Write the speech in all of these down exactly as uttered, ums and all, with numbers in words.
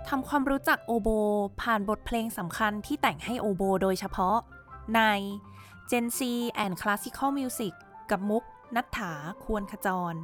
ทำความรู้จักโอโบผ่านบทเพลงสำคัญที่แต่งให้โอโบโดยเฉพาะใน Gen Z and Classical Music กับมุกณัฐฐา ควรขจร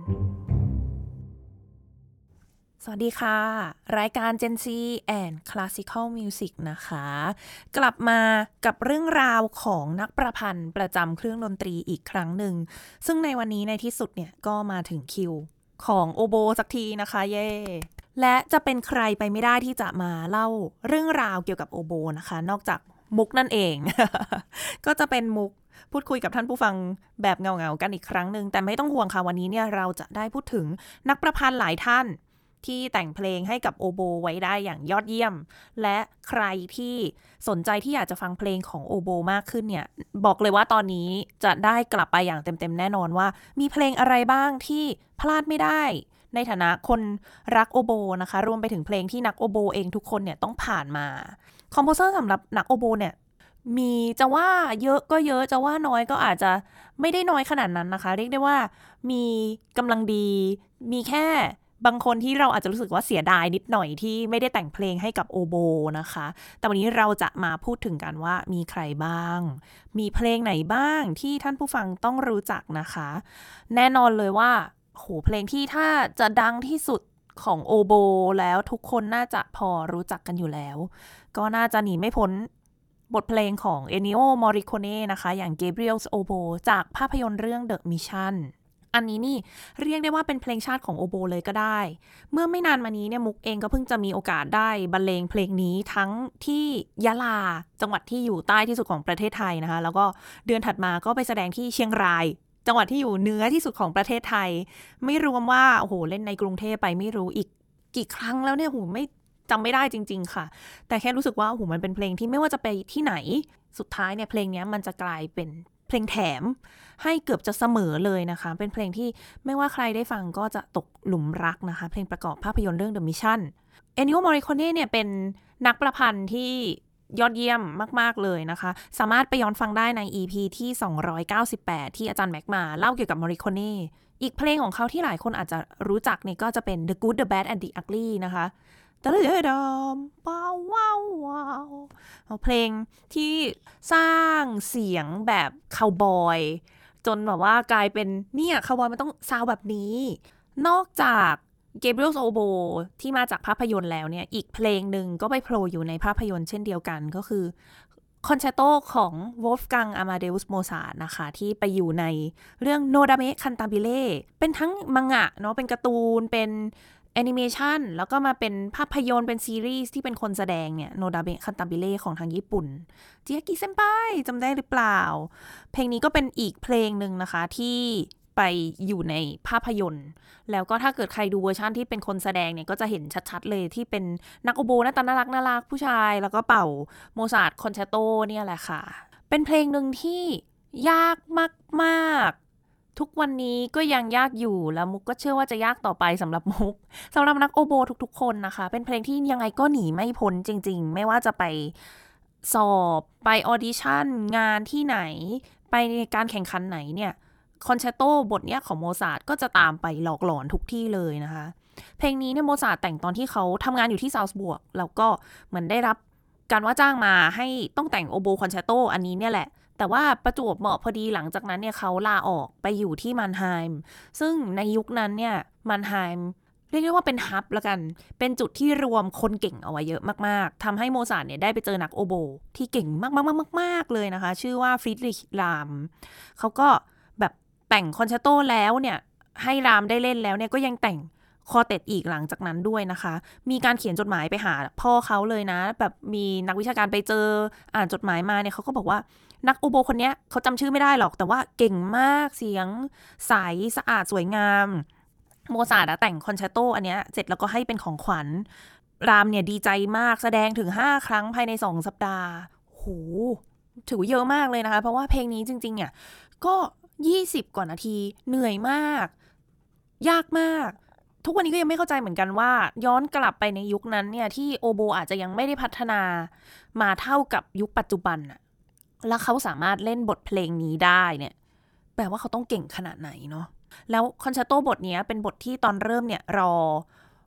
สวัสดีค่ะรายการ Gen Z and Classical Music นะคะกลับมากับเรื่องราวของนักประพันธ์ประจำเครื่องดนตรีอีกครั้งหนึ่งซึ่งในวันนี้ในที่สุดเนี่ยก็มาถึงคิวของโอโบสักทีนะคะเย่และจะเป็นใครไปไม่ได้ที่จะมาเล่าเรื่องราวเกี่ยวกับโอโบนะคะนอกจากมุกนั่นเอง ก็จะเป็นมุกพูดคุยกับท่านผู้ฟังแบบเงาๆกันอีกครั้งหนึ่งแต่ไม่ต้องห่วงค่ะวันนี้เนี่ยเราจะได้พูดถึงนักประพันธ์หลายท่านที่แต่งเพลงให้กับโอโบไว้ได้อย่างยอดเยี่ยมและใครที่สนใจที่อยากจะฟังเพลงของโอโบมากขึ้นเนี่ยบอกเลยว่าตอนนี้จะได้กลับไปอย่างเต็มๆแน่นอนว่ามีเพลงอะไรบ้างที่พลาดไม่ได้ในฐานะคนรักโอโบนะคะรวมไปถึงเพลงที่นักโอโบเองทุกคนเนี่ยต้องผ่านมาคอมโพเซอร์สำหรับนักโอโบเนี่ยมีจะว่าเยอะก็เยอะจะว่าน้อยก็อาจจะไม่ได้น้อยขนาดนั้นนะคะเรียกได้ว่ามีกำลังดีมีแค่บางคนที่เราอาจจะรู้สึกว่าเสียดายนิดหน่อยที่ไม่ได้แต่งเพลงให้กับโอโบนะคะแต่วันนี้เราจะมาพูดถึงกันว่ามีใครบ้างมีเพลงไหนบ้างที่ท่านผู้ฟังต้องรู้จักนะคะแน่นอนเลยว่าโหเพลงที่ถ้าจะดังที่สุดของโอโบแล้วทุกคนน่าจะพอรู้จักกันอยู่แล้วก็น่าจะหนีไม่พ้นบทเพลงของ Ennio Morricone นะคะอย่าง Gabriel's Oboe จากภาพยนตร์เรื่อง The Missionอันนี้นี่เรียกได้ว่าเป็นเพลงชาติของโอโบเลยก็ได้เมื่อไม่นานมานี้เนี่ยมุกเองก็เพิ่งจะมีโอกาสได้บรรเลงเพลงนี้ทั้งที่ยะลาจังหวัดที่อยู่ใต้ที่สุดของประเทศไทยนะคะแล้วก็เดือนถัดมาก็ไปแสดงที่เชียงรายจังหวัดที่อยู่เหนือที่สุดของประเทศไทยไม่รวมว่าโอ้โหเล่นในกรุงเทพไปไม่รู้อีกกี่ครั้งแล้วเนี่ยโหไม่จำไม่ได้จริงๆค่ะแต่แค่รู้สึกว่าโอ้โหมันเป็นเพลงที่ไม่ว่าจะไปที่ไหนสุดท้ายเนี่ยเพลงนี้มันจะกลายเป็นเพลงแถมให้เกือบจะเสมอเลยนะคะเป็นเพลงที่ไม่ว่าใครได้ฟังก็จะตกหลุมรักนะคะเพลงประกอบภาพยนตร์เรื่อง The Mission Ennio Morricone เนี่ยเป็นนักประพันธ์ที่ยอดเยี่ยมมากๆเลยนะคะสามารถไปย้อนฟังได้ใน อี พี ที่สองร้อยเก้าสิบแปดที่อาจารย์แม็กมาเล่าเกี่ยวกับ Morricone อีกเพลงของเขาที่หลายคนอาจจะรู้จักเนี่ยก็จะเป็น The Good The Bad and The Ugly นะคะตะเลดามป้าวว้าวว้าวเพลงที่สร้างเสียงแบบคาวบอยจนแบบว่ากลายเป็นเนี่ยคาวบอยมันต้องซาวแบบนี้นอกจาก Gabriel's Oboe ที่มาจากภาพยนตร์แล้วเนี่ยอีกเพลงหนึ่งก็ไปโผล่อยู่ในภาพยนตร์เช่นเดียวกันก็คือคอนแชร์โตของ Wolfgang Amadeus Mozart นะคะที่ไปอยู่ในเรื่อง Nodame Cantabile เป็นทั้งมังงะเนาะเป็นการ์ตูนเป็นแอนิเมชันแล้วก็มาเป็นภาพยนตร์เป็นซีรีส์ที่เป็นคนแสดงเนี่ยโนดาเบะคันตาบิเล่ของทางญี่ปุ่นเจียกิเซนไปจำได้หรือเปล่าเพลงนี้ก็เป็นอีกเพลงหนึ่งนะคะที่ไปอยู่ในภาพยนตร์แล้วก็ถ้าเกิดใครดูเวอร์ชันที่เป็นคนแสดงเนี่ยก็จะเห็นชัดๆเลยที่เป็นนักโอโบหน้าตาน่ารักน่ารักผู้ชายแล้วก็เป่าโมซาร์ทคอนแชร์โตเนี่ยแหละค่ะเป็นเพลงหนึ่งที่ยากมากๆทุกวันนี้ก็ยังยากอยู่แล้วมุกก็เชื่อว่าจะยากต่อไปสำหรับมุกสำหรับนักโอโบทุกๆคนนะคะเป็นเพลงที่ยังไงก็หนีไม่พ้นจริงๆไม่ว่าจะไปสอบไปออดิชั่นงานที่ไหนไปในการแข่งขันไหนเนี่ยคอนแชร์โตบทเนี้ยของโมซาร์ทก็จะตามไปหลอกหลอนทุกที่เลยนะคะเพลงนี้เนี่ยโมซาร์ทแต่งตอนที่เขาทำงานอยู่ที่ซาวส์บวร์กแล้วก็เหมือนได้รับการว่าจ้างมาให้ต้องแต่งโอโบคอนแชร์โตอันนี้เนี่ยแหละแต่ว่าประจวบเหมาะพอดีหลังจากนั้นเนี่ยเขาลาออกไปอยู่ที่มันไฮม์ซึ่งในยุคนั้นเนี่ยมันไฮม์เรียกได้ว่าเป็นฮับละกันเป็นจุดที่รวมคนเก่งเอาไว้เยอะมากๆทำให้โมซาร์ทเนี่ยได้ไปเจอนักโอโบที่เก่งมากๆๆๆเลยนะคะชื่อว่าฟริดริชรามเขาก็แบบแต่งคอนแชร์โตแล้วเนี่ยให้รามได้เล่นแล้วเนี่ยก็ยังแต่งคอเต็ดอีกหลังจากนั้นด้วยนะคะมีการเขียนจดหมายไปหาพ่อเขาเลยนะแบบมีนักวิชาการไปเจออ่านจดหมายมาเนี่ยเขาก็บอกว่านักโอโบคนนี้เขาจำชื่อไม่ได้หรอกแต่ว่าเก่งมากเสียงใสสะอาดสวยงามโมซาร์ทแต่งคอนแชร์โตอันเนี้ยเสร็จแล้วก็ให้เป็นของขวัญรามเนี่ยดีใจมากแสดงถึงห้าครั้งภายในสองสัปดาห์โหถือเยอะมากเลยนะคะเพราะว่าเพลงนี้จริงๆเนี่ยก็ยี่สิบกว่านาทีเหนื่อยมากยากมากทุกวันนี้ก็ยังไม่เข้าใจเหมือนกันว่าย้อนกลับไปในยุคนั้นเนี่ยที่โอโบอาจจะยังไม่ได้พัฒนามาเท่ากับยุคปัจจุบันอะแล้วเขาสามารถเล่นบทเพลงนี้ได้เนี่ยแปลว่าเขาต้องเก่งขนาดไหนเนาะแล้วคอนแชร์โตบทนี้เป็นบทที่ตอนเริ่มเนี่ยรอ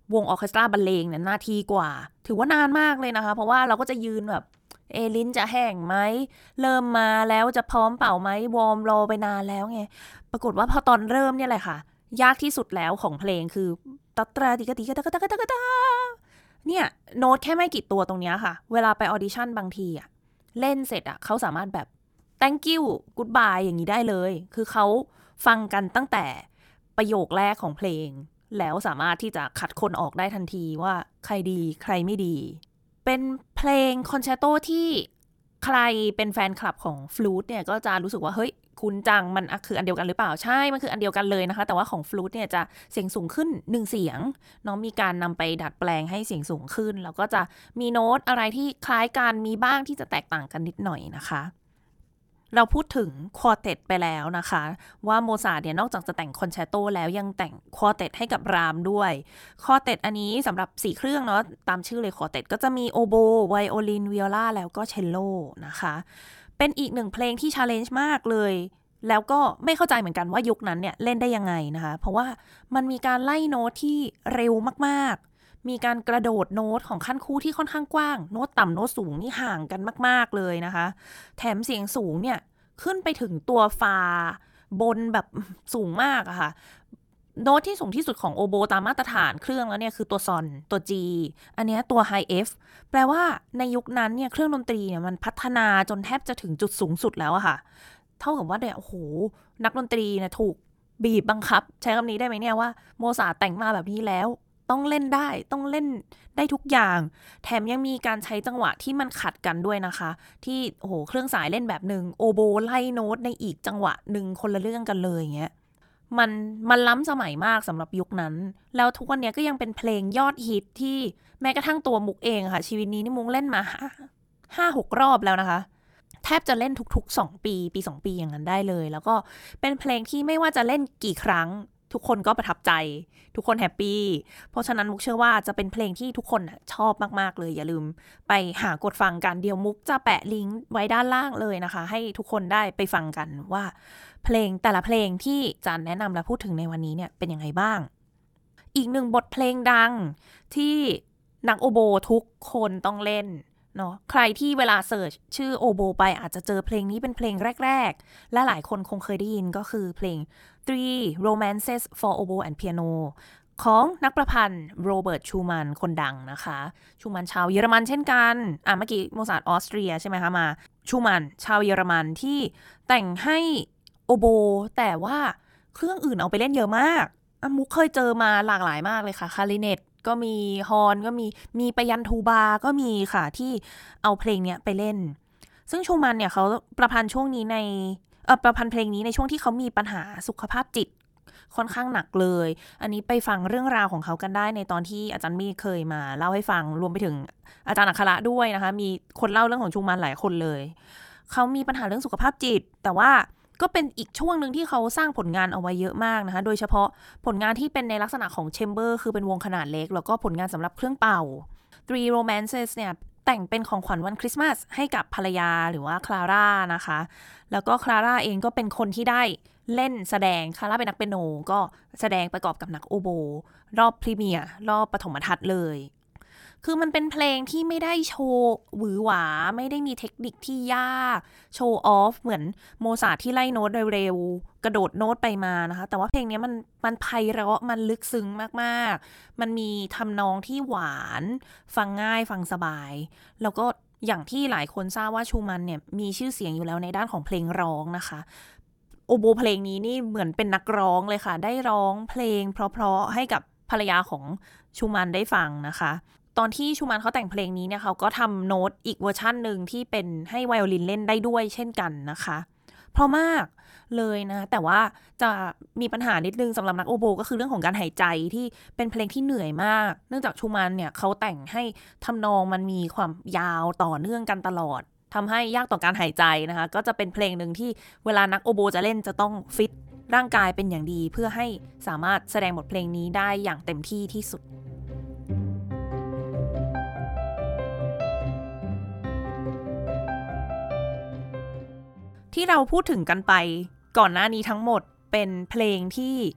วงออร์เคสตราบรรเลงเนี่ยนาทีกว่าถือว่านานมากเลยนะคะเพราะว่าเราก็จะยืนแบบเอลิ้นจะแห้งไหมเริ่มมาแล้วจะพร้อมเป่าไหมวอร์มรอไปนานแล้วไงปรากฏว่าพอตอนเริ่มเนี่ยแหละค่ะยากที่สุดแล้วของเพลงคือตัตราติกติกตะกตะกตะกตะเนี่ยโน้ตแค่ไม่กี่ตัวตรงเนี้ยค่ะเวลาไปออดิชั่นบางทีอะเล่นเสร็จอะเขาสามารถแบบ thank you goodbye อย่างนี้ได้เลยคือเขาฟังกันตั้งแต่ประโยคแรกของเพลงแล้วสามารถที่จะคัดคนออกได้ทันทีว่าใครดีใครไม่ดีเป็นเพลงคอนแชร์โตที่ใครเป็นแฟนคลับของฟลูตเนี่ยก็จะรู้สึกว่าเฮ้ยคุณจังมันคืออันเดียวกันหรือเปล่าใช่มันคืออันเดียวกันเลยนะคะแต่ว่าของฟลูตเนี่ยจะเสียงสูงขึ้นหนึ่งเสียงน้องมีการนำไปดัดแปลงให้เสียงสูงขึ้นแล้วก็จะมีโน้ตอะไรที่คล้ายกันมีบ้างที่จะแตกต่างกันนิดหน่อยนะคะเราพูดถึงควอเต็ตไปแล้วนะคะว่าโมซาร์ทเนี่ยนอกจากจะแต่งคอนแชร์โตแล้วยังแต่งควอเต็ตให้กับรามด้วยควอเต็ตอันนี้สำหรับสี่เครื่องเนาะตามชื่อเลยควอเต็ตก็จะมีโอโบไวโอลินไวโอลาแล้วก็เชลโลนะคะเป็นอีกหนึ่งเพลงที่ชาเลนจ์มากเลยแล้วก็ไม่เข้าใจเหมือนกันว่ายุคนั้นเนี่ยเล่นได้ยังไงนะคะเพราะว่ามันมีการไล่โน้ตที่เร็วมากๆมีการกระโดดโน้ตของขั้นคู่ที่ค่อนข้างกว้างโน้ตต่ำโน้ตสูงนี่ห่างกันมากๆเลยนะคะแถมเสียงสูงเนี่ยขึ้นไปถึงตัวฟาบนแบบสูงมากอะค่ะโน้ตที่สูงที่สุดของโอโบตามมาตรฐานเครื่องแล้วเนี่ยคือตัวซอนตัว G อันนี้ตัว High F แปลว่าในยุคนั้นเนี่ยเครื่องดนตรีเนี่ยมันพัฒนาจนแทบจะถึงจุดสูงสุดแล้วอะค่ะเท่ากับว่าเนี่ยโอ้โหนักดนตรีเนี่ยถูกบีบบังคับใช้คำนี้ได้ไหมเนี่ยว่าโมซาร์ทแต่งมาแบบนี้แล้วต้องเล่นได้ต้องเล่นได้ทุกอย่างแถมยังมีการใช้จังหวะที่มันขัดกันด้วยนะคะที่โอ้โหเครื่องสายเล่นแบบหนึ่งโอโบไล่โน้ตในอีกจังหวะหนึ่งคนละเรื่องกันเลยอย่างเงี้ยมันมันล้ำสมัยมากสำหรับยุคนั้นแล้วทุกวันนี้ก็ยังเป็นเพลงยอดฮิตที่แม้กระทั่งตัวมุกเองค่ะชีวิตนี้นี่มุกเล่นมาห้าหกรอบแล้วนะคะแทบจะเล่นทุกๆสองปีปีสองปีอย่างนั้นได้เลยแล้วก็เป็นเพลงที่ไม่ว่าจะเล่นกี่ครั้งทุกคนก็ประทับใจทุกคนแฮปปี้เพราะฉะนั้นมุกเชื่อว่าจะเป็นเพลงที่ทุกคนชอบมากๆเลยอย่าลืมไปหากดฟังกันเดี๋ยวมุกจะแปะลิงก์ไว้ด้านล่างเลยนะคะให้ทุกคนได้ไปฟังกันว่าเพลงแต่ละเพลงที่จันแนะนำและพูดถึงในวันนี้เนี่ยเป็นยังไงบ้างอีกหนึ่งบทเพลงดังที่นักโอโบทุกคนต้องเล่นเนาะใครที่เวลาเสิร์ชชื่อโอโบไปอาจจะเจอเพลงนี้เป็นเพลงแรกๆและหลายคนคงเคยได้ยินก็คือเพลง Three Romances for Oboe and Piano ของนักประพันธ์โรเบิร์ตชูมันคนดังนะคะชูมันชาวเยอรมันเช่นกันอ่ะเมื่อกี้โมซาร์ทออสเตรียใช่ไหมคะมาชูมันชาวเยอรมันที่แต่งให้โอโบแต่ว่าเครื่องอื่นเอาไปเล่นเยอะมากมุกเคยเจอมาหลากหลายมากเลยค่ะคลาริเนตก็มีฮอร์นก็มีมีไปยันทูบาก็มีค่ะที่เอาเพลงเนี้ยไปเล่นซึ่งชูมันเนี่ยเขาประพันธ์ช่วงนี้ในเออประพันธ์เพลงนี้ในช่วงที่เขามีปัญหาสุขภาพจิตค่อนข้างหนักเลยอันนี้ไปฟังเรื่องราวของเขากันได้ในตอนที่อาจารย์มีเคยมาเล่าให้ฟังรวมไปถึงอาจารย์อัคระด้วยนะคะมีคนเล่าเรื่องของชูมันหลายคนเลยเขามีปัญหาเรื่องสุขภาพจิตแต่ว่าก็เป็นอีกช่วงหนึ่งที่เขาสร้างผลงานเอาไว้เยอะมากนะคะโดยเฉพาะผลงานที่เป็นในลักษณะของแชมเบอร์คือเป็นวงขนาดเล็กแล้วก็ผลงานสำหรับเครื่องเป่า Three Romances เนี่ยแต่งเป็นของขวัญวันคริสต์มาสให้กับภรรยาหรือว่าคลาร่านะคะแล้วก็คลาร่าเองก็เป็นคนที่ได้เล่นแสดงคลาร่าเป็นนักเปียโนก็แสดงประกอบกับนักโอโบรอบพรีเมียร์รอบปฐมทัศน์เลยคือมันเป็นเพลงที่ไม่ได้โชว์หวือหวาไม่ได้มีเทคนิคที่ยากโชว์ออฟเหมือนโมซาร์ทที่ไล่โน้ตเร็วๆกระโดดโน้ตไปมานะคะแต่ว่าเพลงนี้มันมันไพเราะมันลึกซึ้งมากๆมันมีทำนองที่หวานฟังง่ายฟังสบายแล้วก็อย่างที่หลายคนทราบว่าชูมันเนี่ยมีชื่อเสียงอยู่แล้วในด้านของเพลงร้องนะคะโอโบเพลงนี้นี่เหมือนเป็นนักร้องเลยค่ะได้ร้องเพลงเพราะๆให้กับภรรยาของชูมันได้ฟังนะคะตอนที่ชูมันเขาแต่งเพลงนี้เนี่ยเขาก็ทำโน้ตอีกเวอร์ชันหนึ่งที่เป็นให้ไวโอลินเล่นได้ด้วยเช่นกันนะคะเพราะมากเลยนะแต่ว่าจะมีปัญหานิดนึงสำหรับนักโอโบก็คือเรื่องของการหายใจที่เป็นเพลงที่เหนื่อยมากเนื่องจากชูมันเนี่ยเขาแต่งให้ทำนองมันมีความยาวต่อเนื่องกันตลอดทำให้ยากต่อการหายใจนะคะก็จะเป็นเพลงหนึ่งที่เวลานักโอโบจะเล่นจะต้องฟิตร่างกายเป็นอย่างดีเพื่อให้สามารถแสดงบทเพลงนี้ได้อย่างเต็มที่ที่สุดที่เราพูดถึงกันไปก่อนหน้านี้ทั้งหมดเป็นเพลงที่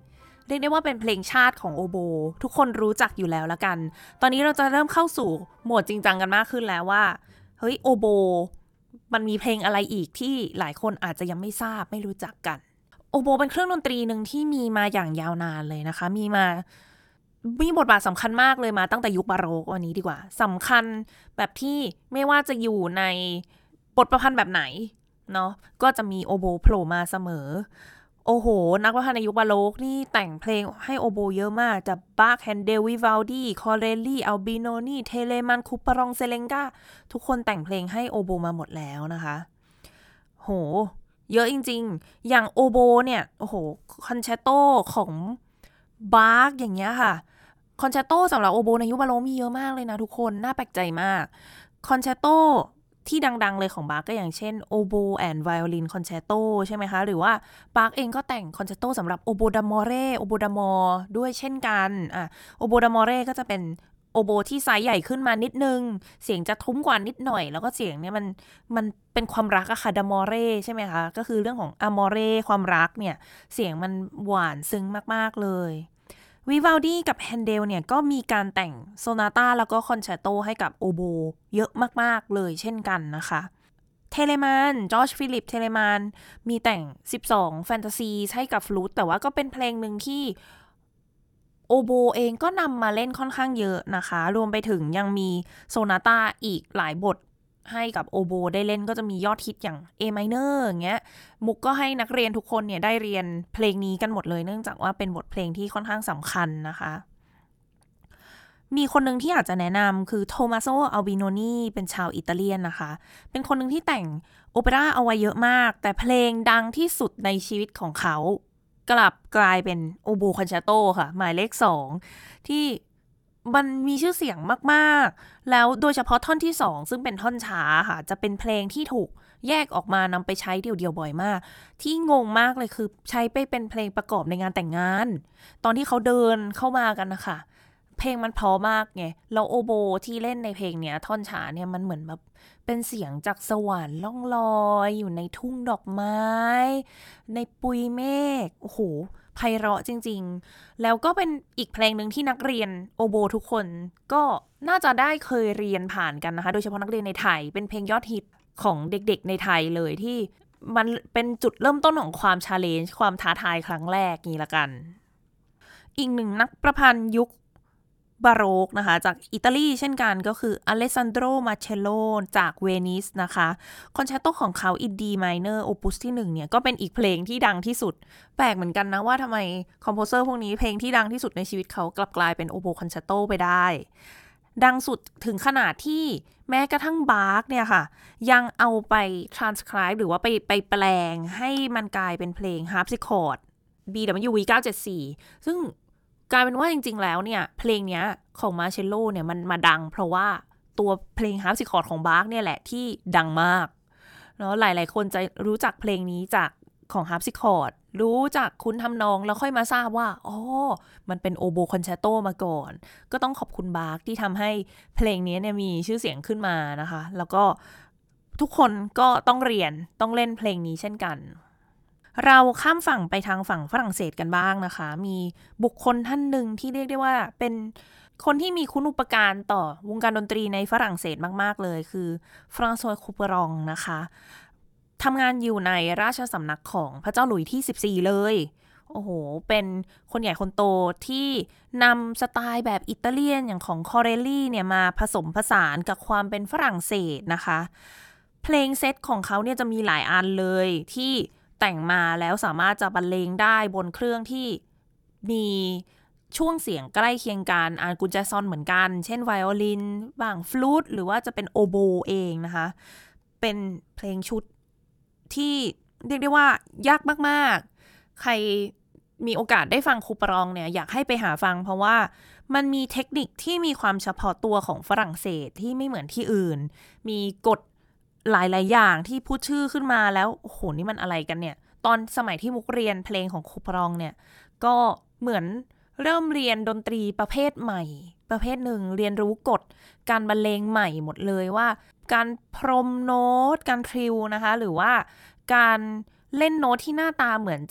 เรียกได้ว่าเป็นเพลงชาติของโอโบทุกคนรู้จักอยู่แล้วละกันตอนนี้เราจะเริ่มเข้าสู่โหมดจริงจังกันมากขึ้นแล้วว่าเฮ้ยโอโบมันมีเพลงอะไรอีกที่หลายคนอาจจะยังไม่ทราบไม่รู้จักกันโอโบเป็นเครื่องดนตรีหนึ่งที่มีมาอย่างยาวนานเลยนะคะมีมามีบทบาทสำคัญมากเลยมาตั้งแต่ยุคบาโรกวันนี้ดีกว่าสำคัญแบบที่ไม่ว่าจะอยู่ในบทประพันธ์แบบไหนเนาะก็จะมีโอโบโผล่มาเสมอโอ้โหนักประพันธ์ในยุคบาโรกนี่แต่งเพลงให้โอโบเยอะมากจากบาคแฮนเดลวิวัลดีคอเรลลี่อัลบิโนนีเทเลมันคูปารองเซเลงกาทุกคนแต่งเพลงให้โอโบมาหมดแล้วนะคะโหเยอะจริงๆอย่างโอโบเนี่ยโอ้โหคอนแชตโตของบาคอย่างเงี้ยค่ะคอนแชตโตสำหรับโอโบในยุคบาโรกมีเยอะมากเลยนะทุกคนน่าแปลกใจมากคอนแชตโตที่ดังๆเลยของบาร์กก็อย่างเช่นโอโบแอนด์ไวโอลินคอนแชตโตใช่ไหมคะหรือว่าบาร์กเองก็แต่งคอนแชตโตสำหรับโอโบดามอเรโอโบดามอด้วยเช่นกันอ่ะโอโบดามอเรก็จะเป็นโอโบที่ไซส์ใหญ่ขึ้นมานิดนึงเสียงจะทุ้มกว่านิดหน่อยแล้วก็เสียงเนี่ยมันมันเป็นความรักอะค่ะดามอเรใช่ไหมคะก็คือเรื่องของอมอเรความรักเนี่ยเสียงมันหวานซึ้งมากๆเลยวิวัลดีกับแฮนเดลเนี่ยก็มีการแต่งโซนาต้าแล้วก็คอนแชตโตให้กับโอโบเยอะมากๆเลยเช่นกันนะคะเทเลมานจอร์จฟิลิปเทเลมานมีแต่งสิบสองแฟนตาซีให้กับฟลูตแต่ว่าก็เป็นเพลงหนึ่งที่โอโบเองก็นำมาเล่นค่อนข้างเยอะนะคะรวมไปถึงยังมีโซนาต้าอีกหลายบทให้กับโอโบได้เล่นก็จะมียอดฮิตอย่าง A minor อย่างเงี้ยมุกก็ให้นักเรียนทุกคนเนี่ยได้เรียนเพลงนี้กันหมดเลยเนื่องจากว่าเป็นบทเพลงที่ค่อนข้างสำคัญนะคะมีคนหนึ่งที่อยากจะแนะนำคือโทมัสโซอัลบิโนนีเป็นชาวอิตาเลียนนะคะเป็นคนหนึ่งที่แต่งโอเปร่าเอาไว้เยอะมากแต่เพลงดังที่สุดในชีวิตของเขากลับกลายเป็นโอโบคอนแชตโตค่ะหมายเลขสองที่มันมีชื่อเสียงมากๆแล้วโดยเฉพาะท่อนที่สองซึ่งเป็นท่อนช้าค่ะจะเป็นเพลงที่ถูกแยกออกมานำไปใช้เดี่ยวๆบ่อยมากที่งงมากเลยคือใช้ไปเป็นเพลงประกอบในงานแต่งงานตอนที่เขาเดินเข้ามากันนะคะเพลงมันเพราะมากไงแล้วโอโบที่เล่นในเพลงเนี้ยท่อนช้าเนี่ยมันเหมือนแบบเป็นเสียงจากสวรรค์ล่องลอยอยู่ในทุ่งดอกไม้ในปุยเมฆโอ้โหไพเราะจริงๆแล้วก็เป็นอีกเพลงหนึ่งที่นักเรียนโอโบทุกคนก็น่าจะได้เคยเรียนผ่านกันนะคะโดยเฉพาะนักเรียนในไทยเป็นเพลงยอดฮิตของเด็กๆในไทยเลยที่มันเป็นจุดเริ่มต้นของความชาเลนจ์ความท้าทายครั้งแรกนี่ละกันอีกหนึ่งนักประพันธ์ยุคบาโรกนะคะจากอิตาลีเช่นกันก็คืออเลสซานโดรมาเชโลจากเวนิสนะคะคอนแชตโตของเขาอินดีไมเนอร์โอปุสที่หนึ่งเนี่ยก็เป็นอีกเพลงที่ดังที่สุดแปลกเหมือนกันนะว่าทำไมคอมโพเซอร์พวกนี้เพลงที่ดังที่สุดในชีวิตเขากลับกลายเป็นโอโบคอนแชตโตไปได้ดังสุดถึงขนาดที่แม้กระทั่งบาร์กเนี่ยค่ะยังเอาไป transcribe หรือว่าไปไปแปลงให้มันกลายเป็นเพลง harpsichord บี ดับเบิลยู วี เก้าเจ็ดสี่ ซึ่งกลายเป็นว่าจริงๆแล้วเนี่ยเพลงเนี้ยของมาเชลโลเนี่ยมันมาดังเพราะว่าตัวเพลงฮาร์ปซิคอร์ดของบาร์กเนี่ยแหละที่ดังมากเนาะหลายๆคนจะรู้จักเพลงนี้จากของฮาร์ปซิคอร์ดรู้จักคุ้นทำนองแล้วค่อยมาทราบว่าอ๋อมันเป็นโอโบคอนแชตโตมาก่อนก็ต้องขอบคุณบาร์กที่ทำให้เพลงนี้เนี่ยมีชื่อเสียงขึ้นมานะคะแล้วก็ทุกคนก็ต้องเรียนต้องเล่นเพลงนี้เช่นกันเราข้ามฝั่งไปทางฝั่งฝรั่งเศสกันบ้างนะคะมีบุคคลท่านหนึ่งที่เรียกได้ว่าเป็นคนที่มีคุณูปการต่อวงการดนตรีในฝรั่งเศสมากๆเลยคือฟรานซอยคูเปรองนะคะทำงานอยู่ในราชสำนักของพระเจ้าหลุยส์ที่สิบสี่เลยโอ้โหเป็นคนใหญ่คนโตที่นำสไตล์แบบอิตาเลียนอย่างของคอเรลลี่เนี่ยมาผสมผสานกับความเป็นฝรั่งเศสนะคะเพลงเซตของเขาเนี่ยจะมีหลายอันเลยที่แต่งมาแล้วสามารถจะบรรเลงได้บนเครื่องที่มีช่วงเสียงใกล้เคียงกันอากุญแจซอนเหมือนกันเช่นไวโอลินบ้างฟลูตหรือว่าจะเป็นโอโบเองนะคะเป็นเพลงชุดที่เรียกได้ว่ายากมากๆใครมีโอกาสได้ฟังคูปรองเนี่ยอยากให้ไปหาฟังเพราะว่ามันมีเทคนิคที่มีความเฉพาะตัวของฝรั่งเศสที่ไม่เหมือนที่อื่นมีกฎหลายๆอย่างที่พูดชื่อขึ้นมาแล้วโอ้โหนี่มันอะไรกันเนี่ยตอนสมัยที่มุกเรียนเพลงของคูปรองเนี่ยก็เหมือนเริ่มเรียนดนตรีประเภทใหม่ประเภทหนึ่งเรียนรู้กฎการบรรเลงใหม่หมดเลยว่าการพรมโน้ตการทริลนะคะหรือว่าการเล่นโน้ตที่หน้าตาเหมือนจะ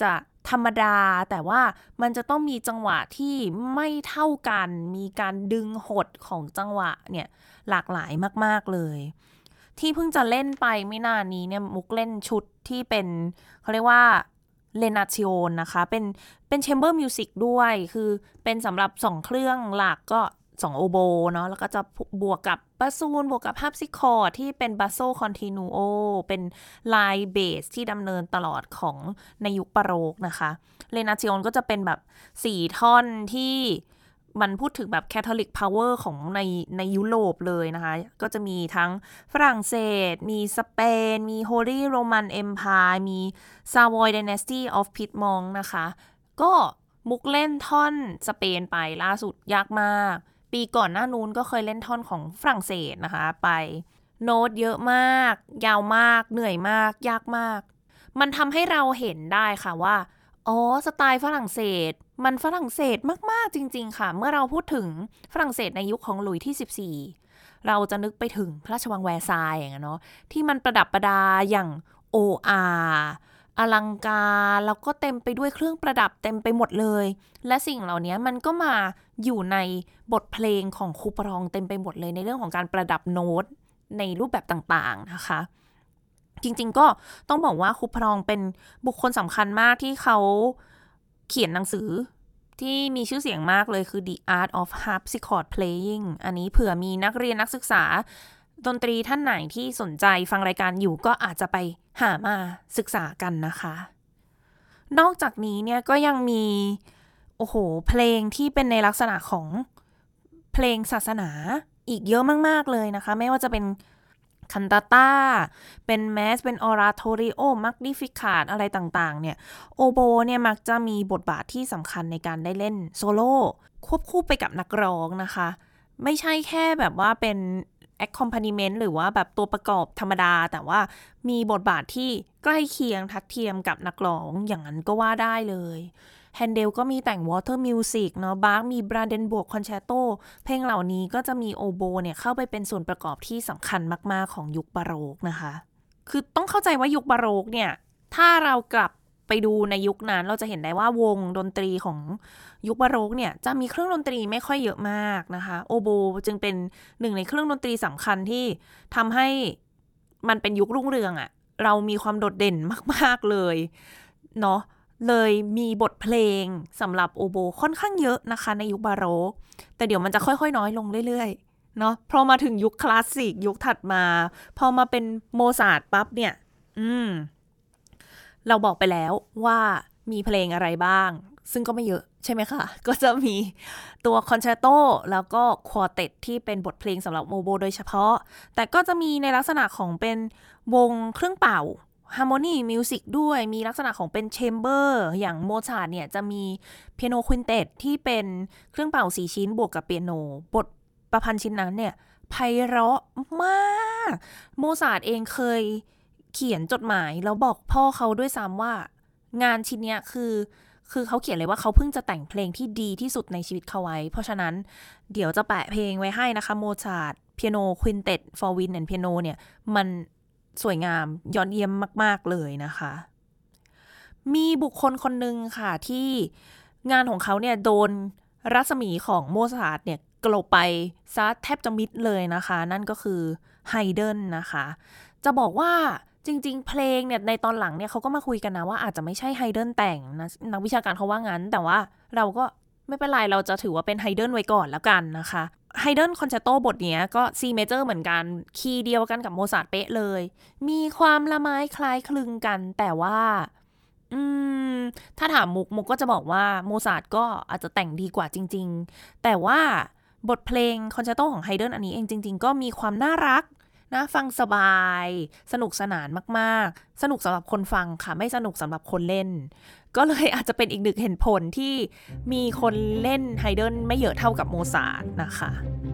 ธรรมดาแต่ว่ามันจะต้องมีจังหวะที่ไม่เท่ากันมีการดึงหดของจังหวะเนี่ยหลากหลายมากๆเลยที่เพิ่งจะเล่นไปไม่นานนี้เนี่ยมุกเล่นชุดที่เป็นเขาเรียกว่าเลนาซิโอนนะคะเป็นเป็นแชมเบอร์มิวสิกด้วยคือเป็นสำหรับสองเครื่องหลักก็สองโอโบเนาะแล้วก็จะบวกกับบาซูนบวกกับฮาร์ปซิคอร์ดที่เป็นบาโซคอนตินูโอเป็นลายเบสที่ดำเนินตลอดของในยุคบาโรกนะคะเลนาซิโอนก็จะเป็นแบบสี่ท่อนที่มันพูดถึงแบบ Catholic Power ของในในยุโรปเลยนะคะก็จะมีทั้งฝรั่งเศสมีสเปนมี Holy Roman Empire มี Savoy Dynasty of Piedmont นะคะก็มุกเล่นท่อนสเปนไปล่าสุดยากมากปีก่อนหน้านู้นก็เคยเล่นท่อนของฝรั่งเศสนะคะไปโน้ตเยอะมากยาวมากเหนื่อยมากยากมากมันทำให้เราเห็นได้ค่ะว่าอ๋อสไตล์ฝรั่งเศสมันฝรั่งเศสมากๆจริงๆค่ะเมื่อเราพูดถึงฝรั่งเศสในยุคของหลุยส์ที่สิบสี่เราจะนึกไปถึงพระราชวังแวร์ซายน์อย่างเงี้ยเนาะที่มันประดับประดาอย่างโออาอลังการแล้วก็เต็มไปด้วยเครื่องประดับเต็มไปหมดเลยและสิ่งเหล่านี้มันก็มาอยู่ในบทเพลงของคูปรองเต็มไปหมดเลยในเรื่องของการประดับโน้ตในรูปแบบต่างๆนะคะจริงๆก็ต้องบอกว่าคูปรองเป็นบุคคลสำคัญมากที่เขาเขียนหนังสือที่มีชื่อเสียงมากเลยคือ The Art of Harpsichord Playing อันนี้เผื่อมีนักเรียนนักศึกษาดนตรีท่านไหนที่สนใจฟังรายการอยู่ก็อาจจะไปหามาศึกษากันนะคะนอกจากนี้เนี่ยก็ยังมีโอ้โหเพลงที่เป็นในลักษณะของเพลงศาสนาอีกเยอะมากๆเลยนะคะไม่ว่าจะเป็นคันตาต้าเป็นแมสเป็นออราโทริโอมักนิฟิคาตอะไรต่างๆเนี่ยโอโบเนี่ยมักจะมีบทบาทที่สำคัญในการได้เล่นโซโล่ควบคู่ไปกับนักร้องนะคะไม่ใช่แค่แบบว่าเป็น accompaniment หรือว่าแบบตัวประกอบธรรมดาแต่ว่ามีบทบาทที่ใกล้เคียงทัดเทียมกับนักร้องอย่างนั้นก็ว่าได้เลยแฮนเดลก็มีแต่ง Water Music เนาะบาร์กมี Brandenburg Concerto เพลงเหล่านี้ก็จะมีโอโบเนี่ยเข้าไปเป็นส่วนประกอบที่สำคัญมากๆของยุคบาโรกนะคะคือต้องเข้าใจว่ายุคบาโรกเนี่ยถ้าเรากลับไปดูในยุคนั้นเราจะเห็นได้ว่าวงดนตรีของยุคบาโรกเนี่ยจะมีเครื่องดนตรีไม่ค่อยเยอะมากนะคะโอโบจึงเป็นหนึ่งในเครื่องดนตรีสำคัญที่ทำให้มันเป็นยุครุ่งเรืองอะเรามีความโดดเด่นมากๆเลยเนาะเลยมีบทเพลงสำหรับโอโบค่อนข้างเยอะนะคะในยุคบาโรกแต่เดี๋ยวมันจะค่อยๆน้อยลงเรื่อยๆเนาะพอมาถึงยุคคลาสสิกยุคถัดมาพอมาเป็นโมซาร์ทปั๊บเนี่ยอืมเราบอกไปแล้วว่ามีเพลงอะไรบ้างซึ่งก็ไม่เยอะใช่ไหมคะก็จะมีตัวคอนแชร์โตแล้วก็ควอเต็ตที่เป็นบทเพลงสำหรับโอโบโดยเฉพาะแต่ก็จะมีในลักษณะของเป็นวงเครื่องเป่าฮาร์โมนีมิวสิกด้วยมีลักษณะของเป็นแชมเบอร์อย่างโมซาร์ทเนี่ยจะมีเปียโนควินเต็ตที่เป็นเครื่องเป่าสี่ชิ้นบวกกับเปียโนบทประพันธ์ชิ้นนั้นเนี่ยไพเราะมากโมซาร์ทเองเคยเขียนจดหมายแล้วบอกพ่อเขาด้วยซ้ำว่างานชิ้นเนี้ยคือคือเขาเขียนเลยว่าเขาเพิ่งจะแต่งเพลงที่ดีที่สุดในชีวิตเขาไว้เพราะฉะนั้นเดี๋ยวจะแปะเพลงไว้ให้นะคะโมซาร์ทเปียโนควินเต็ต for wind and piano เนี่ยมันสวยงามยอดเยี่ยมมากๆเลยนะคะมีบุคคลคนหนึ่งค่ะที่งานของเขาเนี่ยโดนรัศมีของโมซาร์ทเนี่ยกลบไปซะแทบจะมิดเลยนะคะนั่นก็คือไฮเดนนะคะจะบอกว่าจริงๆเพลงเนี่ยในตอนหลังเนี่ยเขาก็มาคุยกันนะว่าอาจจะไม่ใช่ไฮเดนแต่งนะนักวิชาการเขาว่างั้นแต่ว่าเราก็ไม่เป็นไรเราจะถือว่าเป็นไฮเดนไว้ก่อนแล้วกันนะคะไฮเดนคอนแชร์โตบทนี้ก็ C major เหมือนกันคีย์เดียวกันกับโมซาร์ทเป๊ะเลยมีความละไม้คล้ายคลึงกันแต่ว่าอืมถ้าถามมุกมุกก็จะบอกว่าโมซาร์ทก็อาจจะแต่งดีกว่าจริงๆแต่ว่าบทเพลงคอนแชร์โตของไฮเดนอันนี้เองจริงๆก็มีความน่ารักนะฟังสบายสนุกสนานมากๆสนุกสำหรับคนฟังค่ะไม่สนุกสำหรับคนเล่นก็เลยอาจจะเป็นอีกหนึ่งเหตุผลที่มีคนเล่นไฮเดนไม่เยอะเท่ากับโมซาร์ทนะคะ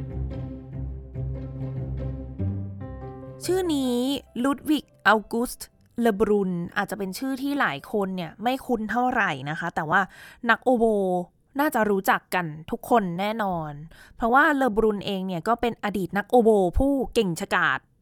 ชื่อนี้ลุดวิกอัลกุสต์เลบรุนอาจจะเป็นชื่อที่หลายคนเนี่ยไม่คุ้นเท่าไหร่นะคะแต่ว่านักโอโบน่าจะรู้จักกันทุกคนแน่นอนเพราะว่าเลบรุนเองเนี่ยก็เป็นอดีตนักโอโบผู้เก่งฉกาจ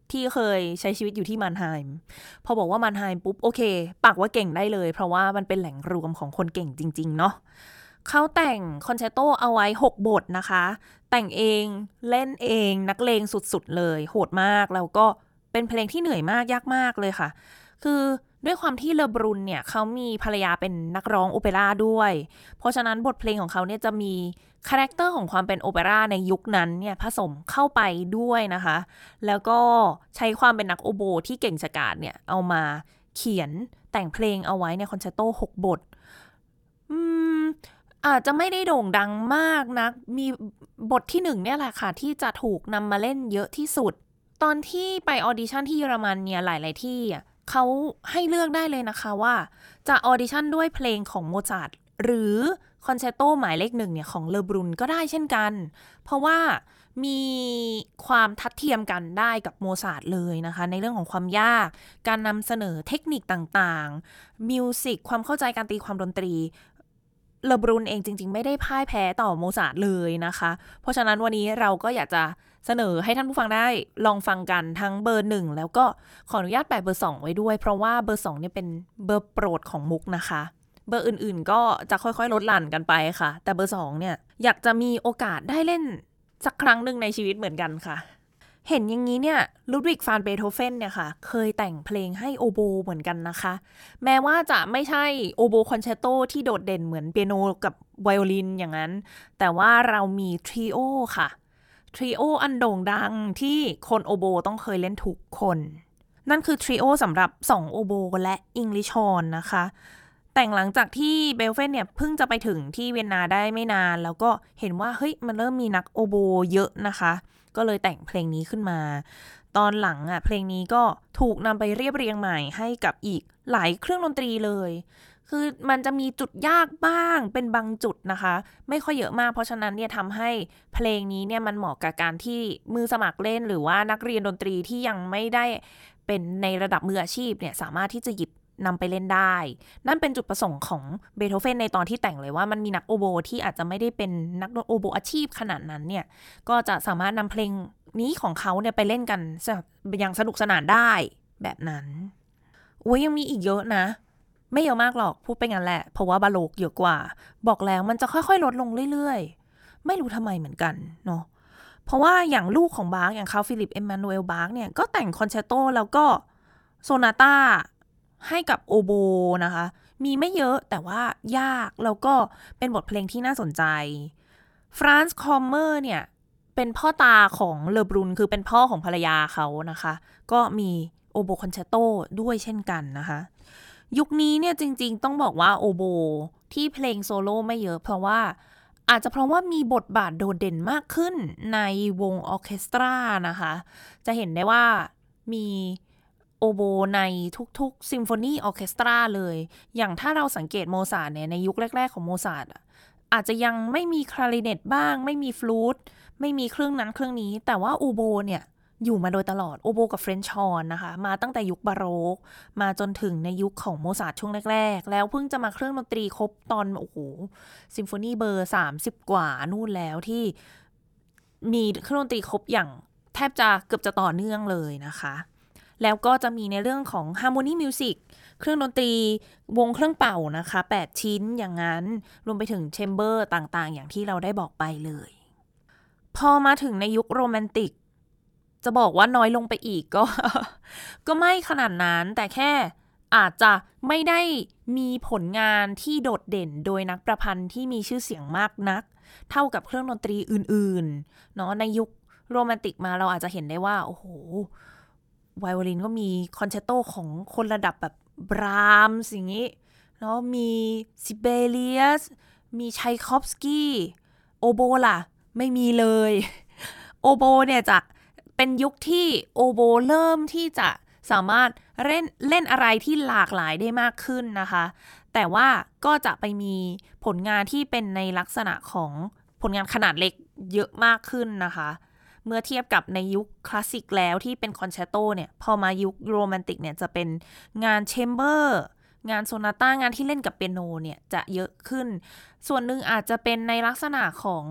ที่เคยใช้ชีวิตอยู่ที่มานไฮม์พอบอกว่ามานไฮม์ปุ๊บโอเคปักว่าเก่งได้เลยเพราะว่ามันเป็นแหล่งรวมของคนเก่งจริงๆเนาะเขาแต่งคอนแชร์โตเอาไว้หกบทนะคะแต่งเองเล่นเองนักเลงสุดๆเลยโหดมากแล้วก็เป็นเพลงที่เหนื่อยมากยากมากเลยค่ะคือด้วยความที่เลอบรุนเนี่ยเขามีภรรยาเป็นนักร้องโอเปร่าด้วยเพราะฉะนั้นบทเพลงของเขาเนี่ยจะมีคาแรคเตอร์ของความเป็นโอเปร่าในยุคนั้นเนี่ยผสมเข้าไปด้วยนะคะแล้วก็ใช้ความเป็นนักโอโบที่เก่งฉกาจเนี่ยเอามาเขียนแต่งเพลงเอาไว้ในคอนแชร์โตหกบทอืมอาจจะไม่ได้โด่งดังมากนะมีบทที่หนึ่งเนี่ยแหละค่ะที่จะถูกนำมาเล่นเยอะที่สุดตอนที่ไปออดิชั่นที่เยอรมันเนี่ยหลายๆที่เขาให้เลือกได้เลยนะคะว่าจะออดิชั่นด้วยเพลงของโมซาร์ทหรือคอนแชร์โตหมายเลขหนึ่งเนี่ยของเลอบรุนก็ได้เช่นกันเพราะว่ามีความทัดเทียมกันได้กับโมซาร์ทเลยนะคะในเรื่องของความยากการนำเสนอเทคนิคต่างๆมิวสิกความเข้าใจการตีความดนตรีเลอบรุนเองจริงๆไม่ได้พ่ายแพ้ต่อโมซาร์ทเลยนะคะเพราะฉะนั้นวันนี้เราก็อยากจะเสนอให้ท่านผู้ฟังได้ลองฟังกันทั้งเบอร์หนึ่งแล้วก็ขออนุญาตแปะเบอร์สองไว้ด้วยเพราะว่าเบอร์สองเนี่ยเป็นเบอร์โปรดของมุกนะคะเบอร์อื่นๆก็จะค่อยๆลดหลั่นกันไปค่ะแต่เบอร์สองเนี่ยอยากจะมีโอกาสได้เล่นสักครั้งหนึ่งในชีวิตเหมือนกันค่ะเห็นอย่างนี้เนี่ยลูดวิกฟานเบโธเฟนเนี่ยค่ะเคยแต่งเพลงให้โอโบเหมือนกันนะคะแม้ว่าจะไม่ใช่โอโบคอนแชร์โตที่โดดเด่นเหมือนเปียโนกับไวโอลินอย่างนั้นแต่ว่าเรามีทริโอค่ะทริโออันโด่งดังที่คนโอโบต้องเคยเล่นทุกคนนั่นคือทริโอสำหรับสองโอโบและอิงลิชฮอร์นนะคะแต่งหลังจากที่เบลเฟนเนี่ยเพิ่งจะไปถึงที่เวียนนาได้ไม่นานแล้วก็เห็นว่าเฮ้ยมันเริ่มมีนักโอโบเยอะนะคะก็เลยแต่งเพลงนี้ขึ้นมาตอนหลังอ่ะเพลงนี้ก็ถูกนำไปเรียบเรียงใหม่ให้กับอีกหลายเครื่องดนตรีเลยคือมันจะมีจุดยากบ้างเป็นบางจุดนะคะไม่ค่อยเยอะมากเพราะฉะนั้นเนี่ยทำให้เพลงนี้เนี่ยมันเหมาะกับการที่มือสมัครเล่นหรือว่านักเรียนดนตรีที่ยังไม่ได้เป็นในระดับมืออาชีพเนี่ยสามารถที่จะหยิบนำไปเล่นได้นั่นเป็นจุดประสงค์ของเบโธเฟนในตอนที่แต่งเลยว่ามันมีนักโอโบที่อาจจะไม่ได้เป็นนักโอโบอาชีพขนาดนั้นเนี่ยก็จะสามารถนำเพลงนี้ของเขาเนี่ยไปเล่นกันอย่างสนุกสนานได้แบบนั้นอุ้ยยังมีอีกเยอะนะไม่เยอะมากหรอกพูดไปงั้นแหละเพราะว่าบาโลกเยอะกว่าบอกแล้วมันจะค่อยๆลดลงเรื่อยๆไม่รู้ทำไมเหมือนกันเนาะเพราะว่าอย่างลูกของบาร์กอย่างคาร์ลฟิลิปเอมมานูเอลบาร์กเนี่ยก็แต่งคอนแชร์โตแล้วก็โซนาต้าให้กับโอโบนะคะมีไม่เยอะแต่ว่ายากแล้วก็เป็นบทเพลงที่น่าสนใจฟรานซ์คอมเมอร์เนี่ยเป็นพ่อตาของเลอบรุนคือเป็นพ่อของภรรยาเขานะคะก็มีโอโบคอนแชร์โตด้วยเช่นกันนะคะยุคนี้เนี่ยจริงๆต้องบอกว่าโอโบที่เพลงโซโล่ไม่เยอะเพราะว่าอาจจะเพราะว่ามีบทบาทโดดเด่นมากขึ้นในวงออร์เคสตรานะคะจะเห็นได้ว่ามีโอโบในทุกๆซิมโฟนีออร์เคสตราเลยอย่างถ้าเราสังเกตโมซาร์ทเนี่ยในยุคแรกๆของโมซาร์ทอาจจะยังไม่มีคลาริเนตบ้างไม่มีฟลูตไม่มีเครื่องนั้นเครื่องนี้แต่ว่าโอโบเนี่ยอยู่มาโดยตลอดโอโบกับเฟรนช์ฮอร์นนะคะมาตั้งแต่ยุคบาโรกมาจนถึงในยุคของโมซาร์ทช่วงแรกๆแล้วเพิ่งจะมาเครื่องดนตรีครบตอนโอ้โหซิมโฟนีเบอร์สามสิบกว่านู่นแล้วที่มีเครื่องดนตรีครบอย่างแทบจะเกือบจะต่อเนื่องเลยนะคะแล้วก็จะมีในเรื่องของ Harmony Music เครื่องดนตรีวงเครื่องเป่านะคะแปดชิ้นอย่างนั้นรวมไปถึงแชมเบอร์ต่างๆอย่างที่เราได้บอกไปเลยพอมาถึงในยุคโรแมนติกจะบอกว่าน้อยลงไปอีกก็ ก็ไม่ขนาดนั้นแต่แค่อาจจะไม่ได้มีผลงานที่โดดเด่นโดยนักประพันธ์ที่มีชื่อเสียงมากนักเท่ากับเครื่องดนตรีอื่นๆเนาะในยุคโรแมนติกมาเราอาจจะเห็นได้ว่าโอ้โหไวโอลินก็มีคอนแชร์โตของคนระดับแบบบรามส์อย่างนี้เนาะมีซิเบเลียสมีไชคอฟสกี้โอโบล่ะไม่มีเลยโอโบเนี่ยจะเป็นยุคที่โอโบเริ่มที่จะสามารถเล่นเล่นอะไรที่หลากหลายได้มากขึ้นนะคะแต่ว่าก็จะไปมีผลงานที่เป็นในลักษณะของผลงานขนาดเล็กเยอะมากขึ้นนะคะเมื่อเทียบกับในยุคคลาสสิกแล้วที่เป็นคอนแชร์โตเนี่ยพอมายุคโรแมนติกเนี่ยจะเป็นงานแชมเบอร์งานโซนาต้างานที่เล่นกับเปียโนเนี่ยจะเยอะขึ้นส่วนหนึ่งอาจจะเป็นในลักษณะของ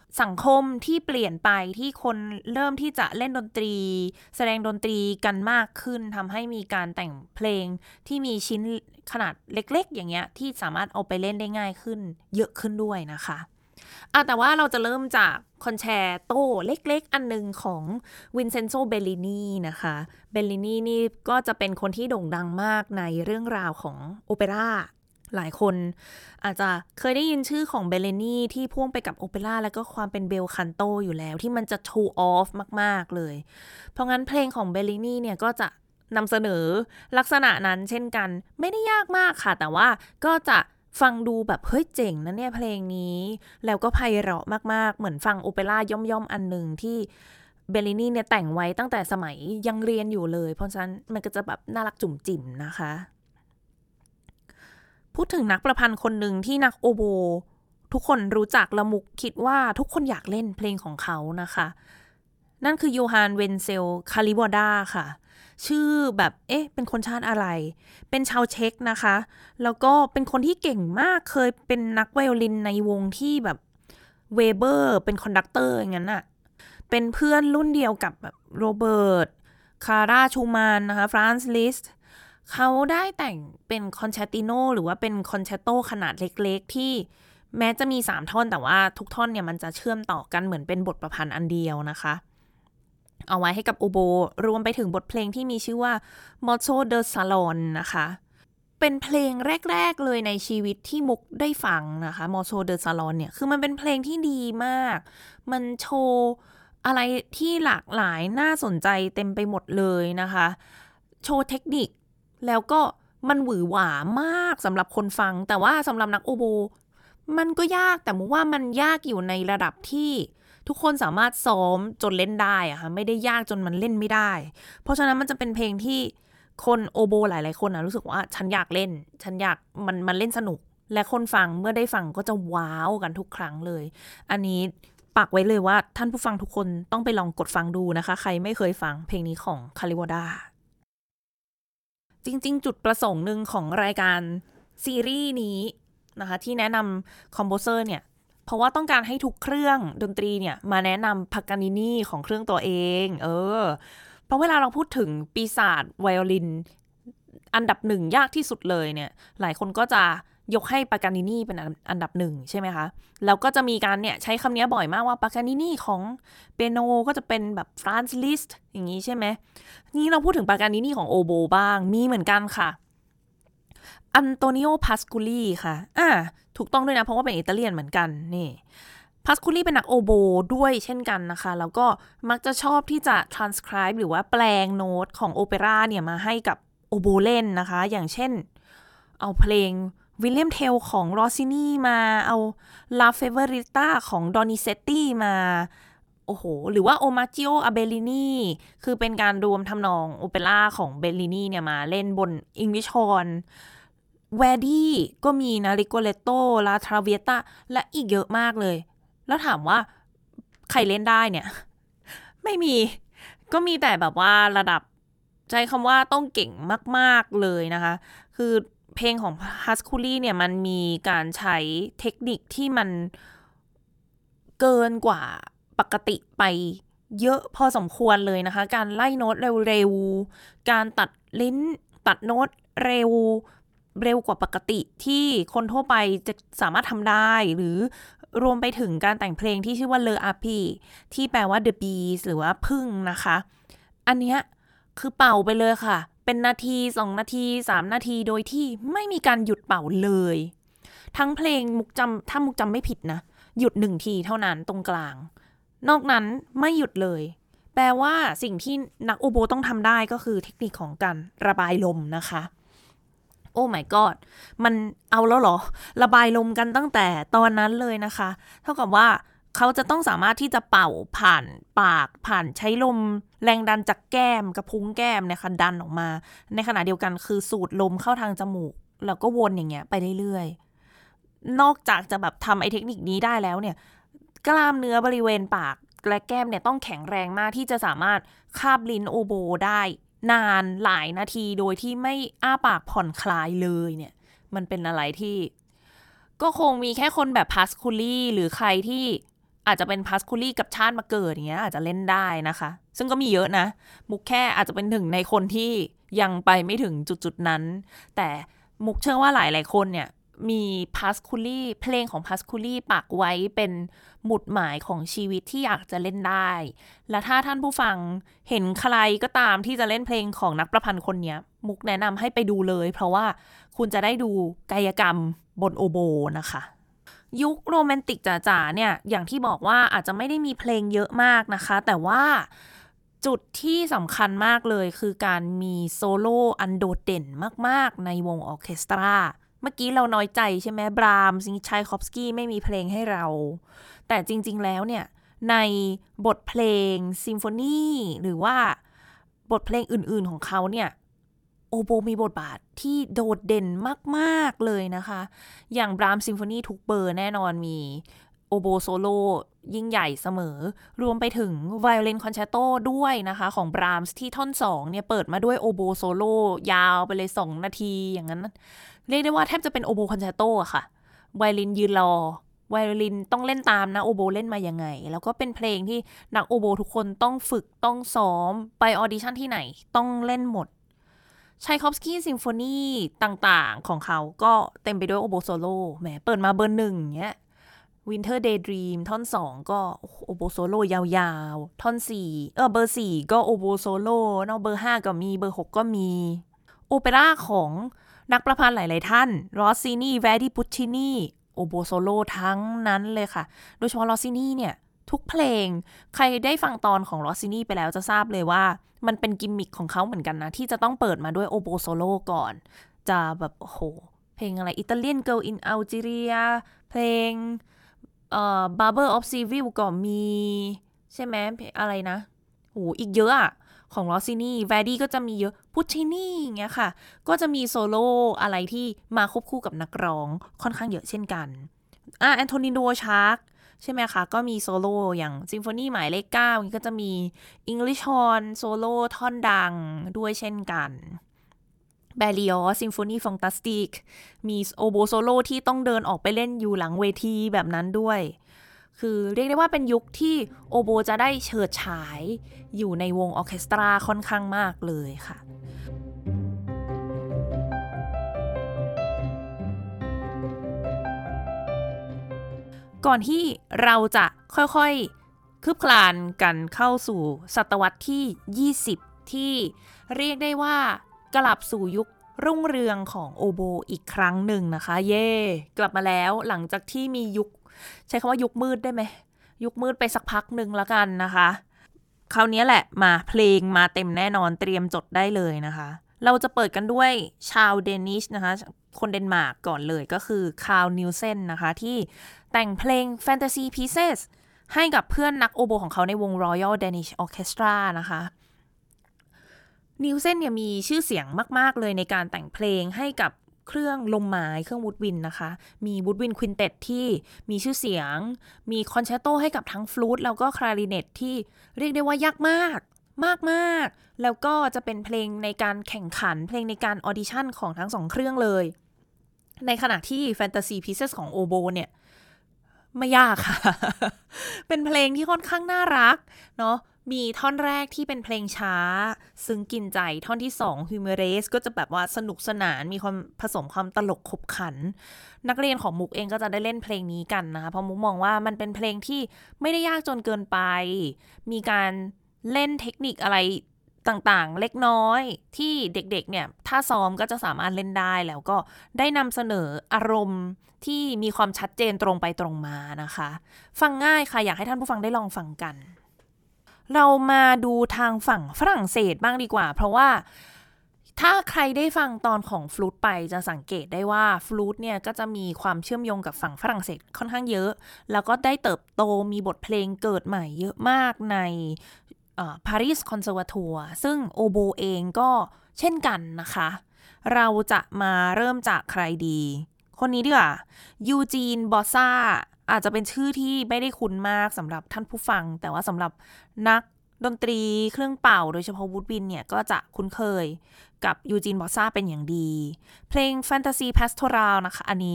สังคมที่เปลี่ยนไปที่คนเริ่มที่จะเล่นดนตรีแสดงดนตรีกันมากขึ้นทำให้มีการแต่งเพลงที่มีชิ้นขนาดเล็กๆอย่างเงี้ยที่สามารถเอาไปเล่นได้ง่ายขึ้นเยอะขึ้นด้วยนะคะอ่ะแต่ว่าเราจะเริ่มจากคอนแชร์โตเล็กๆอันนึงของวินเซนโซเบลลินีนะคะเบลลินีนี่ก็จะเป็นคนที่โด่งดังมากในเรื่องราวของโอเปร่าหลายคนอาจจะเคยได้ยินชื่อของเบลลินีที่พ่วงไปกับโอเปร่าแล้วก็ความเป็นเบลคันโตอยู่แล้วที่มันจะโชว์ออฟมากๆเลยเพราะงั้นเพลงของเบลลินีเนี่ยก็จะนำเสนอลักษณะนั้นเช่นกันไม่ได้ยากมากค่ะแต่ว่าก็จะฟังดูแบบเฮ้ยเจ๋งนะเนี่ยเพลงนี้แล้วก็ไพเราะมากๆเหมือนฟังโอเปร่าย่อมๆอันนึงที่เบลลินีเนี่ยแต่งไว้ตั้งแต่สมัยยังเรียนอยู่เลยเพราะฉะนั้นมันก็จะแบบน่ารักจุ่มจิ๋มนะคะพูดถึงนักประพันธ์คนหนึ่งที่นักโอโบทุกคนรู้จักละมุกคิดว่าทุกคนอยากเล่นเพลงของเขานะคะนั่นคือโยฮานเวนเซลคาลิวอดาค่ะชื่อแบบเอ๊ะเป็นคนชาติอะไรเป็นชาวเช็กนะคะแล้วก็เป็นคนที่เก่งมากเคยเป็นนักไวโอลินในวงที่แบบเวเบอร์เป็นคอนดักเตอร์อย่างนั้นอะเป็นเพื่อนรุ่นเดียวกับแบบโรเบิร์ตคาร่าชูมานนะคะฟรานซ์ลิสต์เขาได้แต่งเป็นคอนแชตติโนหรือว่าเป็นคอนแชตโตขนาดเล็กๆที่แม้จะมีสามท่อนแต่ว่าทุกท่อนเนี่ยมันจะเชื่อมต่อกันเหมือนเป็นบทประพันธ์อันเดียวนะคะเอาไว้ให้กับโอโบรวมไปถึงบทเพลงที่มีชื่อว่า Motto de Salon นะคะเป็นเพลงแรกๆเลยในชีวิตที่มุกได้ฟังนะคะ Motto de Salon เนี่ยคือมันเป็นเพลงที่ดีมากมันโชว์อะไรที่หลากหลายน่าสนใจเต็มไปหมดเลยนะคะโชว์เทคนิคแล้วก็มันหวือหวามากสำหรับคนฟังแต่ว่าสำหรับนักโอโบมันก็ยากแต่มุกว่ามันยากอยู่ในระดับที่ทุกคนสามารถซ้อมจนเล่นได้อะค่ะไม่ได้ยากจนมันเล่นไม่ได้เพราะฉะนั้นมันจะเป็นเพลงที่คนโอโบหลายๆคนนะรู้สึกว่าฉันอยากเล่นฉันอยากมันมันเล่นสนุกและคนฟังเมื่อได้ฟังก็จะว้าวกันทุกครั้งเลยอันนี้ปักไว้เลยว่าท่านผู้ฟังทุกคนต้องไปลองกดฟังดูนะคะใครไม่เคยฟังเพลงนี้ของคาริวอดาจริงๆจุดประสงค์หนึ่งของรายการซีรีส์นี้นะคะที่แนะนำคอมโพเซอร์เนี่ยเพราะว่าต้องการให้ทุกเครื่องดนตรีเนี่ยมาแนะนำพากานินีของเครื่องตัวเองเออเพราะเวลาเราพูดถึงปีศาจไวโอลินอันดับหนึ่งยากที่สุดเลยเนี่ยหลายคนก็จะยกให้ปากานินีเป็นอันดับหนึ่งใช่ไหมคะแล้วก็จะมีการเนี่ยใช้คำนี้บ่อยมากว่าปากานินีของเปียโนก็จะเป็นแบบฟรานซ์ลิสต์อย่างนี้ใช่ไหมนี่เราพูดถึงปากานินีของโอโบบ้างมีเหมือนกันค่ะอันโตนิโอพาสคูลีค่ะอ่าถูกต้องด้วยนะเพราะว่าเป็นอิตาเลียนเหมือนกันนี่พาสคูลีเป็นนักโอโบด้วยเช่นกันนะคะแล้วก็มักจะชอบที่จะ transcribe หรือว่าแปลงโน้ตของโอเปร่าเนี่ยมาให้กับโอโบเล่นนะคะอย่างเช่นเอาเพลงวิลเลียมเทลของโรซินีมาเอาลาเฟเวอริต้าของดอนิเซตตี้มาโอ้โหหรือว่าโอมาจิโออาเบลินีคือเป็นการรวมทำนองโอเปร่าของเบลลินีเนี่ยมาเล่นบนอิงลิชฮอร์นแวร์ดี้ก็มีนะริโกเลโตลาทราเวียตาและอีกเยอะมากเลยแล้วถามว่าใครเล่นได้เนี่ยไม่มีก็มีแต่แบบว่าระดับใช้คำว่าต้องเก่งมากๆเลยนะคะคือเพลงของฮัสคูลี่เนี่ยมันมีการใช้เทคนิคที่มันเกินกว่าปกติไปเยอะพอสมควรเลยนะคะการไล่โน้ตเร็วๆการตัดลิ้นตัดโน้ตเร็วเร็วกว่าปกติที่คนทั่วไปจะสามารถทำได้หรือรวมไปถึงการแต่งเพลงที่ชื่อว่าเลออาพีที่แปลว่า the bees หรือว่าพึ่งนะคะอันเนี้ยคือเป่าไปเลยค่ะเป็นนาทีสองนาทีสามนาทีโดยที่ไม่มีการหยุดเป่าเลยทั้งเพลงมุกจำถ้ามุกจำไม่ผิดนะหยุดหนึ่งทีเท่านั้นตรงกลางนอกนั้นไม่หยุดเลยแปลว่าสิ่งที่นักโอโบต้องทำได้ก็คือเทคนิคของการระบายลมนะคะโอ้ my god มันเอาแล้วเหรอระบายลมกันตั้งแต่ตอนนั้นเลยนะคะเท่ากับว่าเขาจะต้องสามารถที่จะเป่าผ่านปากผ่านใช้ลมแรงดันจากแก้มกับพุ้งแก้มเนี่ยค่ะดันออกมาในขณะเดียวกันคือสูดลมเข้าทางจมูกแล้วก็วนอย่างเงี้ยไปเรื่อยๆนอกจากจะแบบทำไอ้เทคนิคนี้ได้แล้วเนี่ยกล้ามเนื้อบริเวณปากและแก้มเนี่ยต้องแข็งแรงมากที่จะสามารถคาบลิ้นโอโบได้นานหลายนาทีโดยที่ไม่อ้าปากผ่อนคลายเลยเนี่ยมันเป็นอะไรที่ก็คงมีแค่คนแบบพาสคูลี่หรือใครที่อาจจะเป็นพาสคูลี่กับชาติมาเกิดอย่างเงี้ยอาจจะเล่นได้นะคะซึ่งก็มีเยอะนะมุกแค่อาจจะเป็นหนึ่งในคนที่ยังไปไม่ถึงจุดๆนั้นแต่มุกเชื่อว่าหลายๆคนเนี่ยมีพาสคูลี่เพลงของพาสคูลี่ปักไว้เป็นหมุดหมายของชีวิตที่อยากจะเล่นได้และถ้าท่านผู้ฟังเห็นใครก็ตามที่จะเล่นเพลงของนักประพันธ์คนนี้มุกแนะนำให้ไปดูเลยเพราะว่าคุณจะได้ดูกายกรรมบนโอโบนะคะยุคโรแมนติกจ๋าๆเนี่ยอย่างที่บอกว่าอาจจะไม่ได้มีเพลงเยอะมากนะคะแต่ว่าจุดที่สำคัญมากเลยคือการมีโซโล่อันโดดเด่นมากๆในวงออร์เคสตราเมื่อกี้เราน้อยใจใช่ไหมบรามส์ชัยคอฟสกี้ไม่มีเพลงให้เราแต่จริงๆแล้วเนี่ยในบทเพลงซิมโฟนีหรือว่าบทเพลงอื่นๆของเขาเนี่ยโอโบมีบทบาทที่โดดเด่นมากๆเลยนะคะอย่างบรามซิมโฟนีทุกเบอร์แน่นอนมีโอโบโซโล่ยิ่งใหญ่เสมอรวมไปถึงไวโอลินคอนแชร์โตด้วยนะคะของบรามส์ที่ท่อนสองเนี่ยเปิดมาด้วยโอโบโซโล่ยาวไปเลยสองนาทีอย่างนั้นเรียกได้ว่าแทบจะเป็นโอโบคอนแชร์โตอะค่ะไวโอลินยืนรอไวโอลินต้องเล่นตามนะโอโบเล่นมายังไงแล้วก็เป็นเพลงที่นักโอโบทุกคนต้องฝึกต้องซ้อมไปออดิชั่นที่ไหนต้องเล่นหมดชัยคอฟสกี้ซิมโฟนีต่างๆของเขาก็เต็มไปด้วยโอโบโซโล่แหมเปิดมาเบอร์หนึ่งเงี้ย Winter Daydream ท่อนสองก็โอโบโซโล่ยาวๆท่อนสี่เออเบอร์สี่ก็โอโบโซโล่เนาะเบอร์ห้าก็มีเบอร์หกก็มีโอเปร่าของนักประพันธ์หลายๆท่านรอสซินีแวร์ดิพุชชินีโอโบโซโล่ทั้งนั้นเลยค่ะโดยเฉพาะรอสซินีเนี่ยทุกเพลงใครได้ฟังตอนของรอสซินีไปแล้วจะทราบเลยว่ามันเป็นกิมมิคของเขาเหมือนกันนะที่จะต้องเปิดมาด้วยโอโบโซโล่ก่อนจะแบบโอ้โหเพลงอะไรอิตาเลียนเกิร์ลอินอัลจีเรียเพลงเอ่อ Barber of Seville ก็มีใช่ไหมอะไรนะโหอีกเยอะอะของลอสซินีแวร์ดี้ก็จะมีเยอะพุชชินีอย่างเงี้ยค่ะก็จะมีโซโล่อะไรที่มาควบคู่กับนักร้องค่อนข้างเยอะเช่นกันอ่ะแอนโทนิโดชาร์กใช่ไหมคะก็มีโซโล่อย่างซิมโฟนีหมายเลขเก้านี่ก็จะมี English Horn โซโล่ท่อนดังด้วยเช่นกันแบริออสซิมโฟนีฟองตาสติกมีโอโบโซโล่ที่ต้องเดินออกไปเล่นอยู่หลังเวทีแบบนั้นด้วยคือเรียกได้ว่าเป็นยุคที่โอโบจะได้เฉิดฉายอยู่ในวงออร์เคสตราค่อนข้างมากเลยค่ะก่อนที่เราจะค่อยๆคืบคลานกันเข้าสู่ศตวรรษที่ยี่สิบที่เรียกได้ว่ากลับสู่ยุครุ่งเรืองของโอโบอีกครั้งหนึ่งนะคะเย่กลับมาแล้วหลังจากที่มียุคใช้คำว่ายุคมืดได้ไหมยุคมืดไปสักพักหนึ่งแล้วกันนะคะคราวนี้แหละมาเพลงมาเต็มแน่นอนเตรียมจดได้เลยนะคะเราจะเปิดกันด้วยชาวเดนิชนะคะคนเดนมาร์กก่อนเลยก็คือคาร์ลนิวเซนนะคะที่แต่งเพลง Fantasy Pieces ให้กับเพื่อนนักโอโบของเขาในวง Royal Danish Orchestra นะคะนิวเซนเนี่ยมีชื่อเสียงมากๆเลยในการแต่งเพลงให้กับเครื่องลมไม้เครื่องวูดวินนะคะมีวูดวินควินเต็ตที่มีชื่อเสียงมีคอนแชร์โตให้กับทั้งฟลูตแล้วก็คลาริเนตที่เรียกได้ว่ายากมากมากๆแล้วก็จะเป็นเพลงในการแข่งขันเพลงในการออดิชั่นของทั้งสองเครื่องเลยในขณะที่ Fantasy Pieces ของโอโบเนี่ยไม่ยากค่ะ เป็นเพลงที่ค่อนข้างน่ารักเนาะมีท่อนแรกที่เป็นเพลงช้าซึ้งกินใจท่อนที่สอง Humorous ก็จะแบบว่าสนุกสนานมีความผสมความตลกขบขันนักเรียนของมุกเองก็จะได้เล่นเพลงนี้กันนะคะเพราะมุกมองว่ามันเป็นเพลงที่ไม่ได้ยากจนเกินไปมีการเล่นเทคนิคอะไรต่างๆเล็กน้อยที่เด็กๆเนี่ยถ้าซ้อมก็จะสามารถเล่นได้แล้วก็ได้นำเสนออารมณ์ที่มีความชัดเจนตรงไปตรงมานะคะฟังง่ายค่ะอยากให้ท่านผู้ฟังได้ลองฟังกันเรามาดูทางฝั่งฝรั่งเศสบ้างดีกว่าเพราะว่าถ้าใครได้ฟังตอนของฟลูตไปจะสังเกตได้ว่าฟลูตเนี่ยก็จะมีความเชื่อมโยงกับฝั่งฝรั่งเศสค่อนข้างเยอะแล้วก็ได้เติบโตมีบทเพลงเกิดใหม่เยอะมากในปารีสคอนเสิร์วาทัวร์ซึ่งโอโบเองก็เช่นกันนะคะเราจะมาเริ่มจากใครดีคนนี้ดีกว่ายูจีนบอสซาอาจจะเป็นชื่อที่ไม่ได้คุ้นมากสำหรับท่านผู้ฟังแต่ว่าสำหรับนักดนตรีเครื่องเป่าโดยเฉพาะวูดวินเนี่ยก็จะคุ้นเคยกับยูจีนบอสซาเป็นอย่างดีเพลง Fantasy Pastoral นะคะอันนี้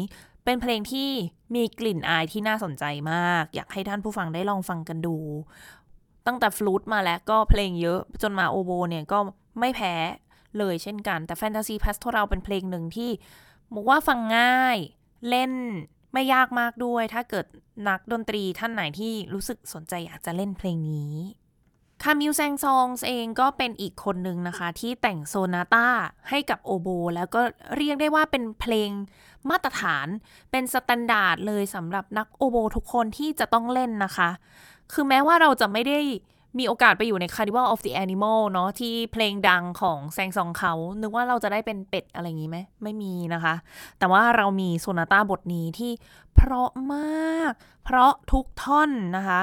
เป็นเพลงที่มีกลิ่นอายที่น่าสนใจมากอยากให้ท่านผู้ฟังได้ลองฟังกันดูตั้งแต่ฟลูตมาแล้วก็เพลงเยอะจนมาโอโบเนี่ยก็ไม่แพ้เลยเช่นกันแต่แฟนตาซีพาสโทรัลเป็นเพลงหนึ่งที่บอกว่าฟังง่ายเล่นไม่ยากมากด้วยถ้าเกิดนักดนตรีท่านไหนที่รู้สึกสนใจอยากจะเล่นเพลงนี้คามิลแซงซองส์เองก็เป็นอีกคนหนึ่งนะคะที่แต่งโซนาต้าให้กับโอโบแล้วก็เรียกได้ว่าเป็นเพลงมาตรฐานเป็นสแตนดาร์ดเลยสำหรับนักโอโบทุกคนที่จะต้องเล่นนะคะคือแม้ว่าเราจะไม่ได้มีโอกาสไปอยู่ใน Carnival of the Animal เนาะที่เพลงดังของแซงซองเขานึกว่าเราจะได้เป็นเป็ดอะไรอย่างนี้ไหมไม่มีนะคะแต่ว่าเรามีโซนาต้าบทนี้ที่เพราะมากเพราะทุกท่อนนะคะ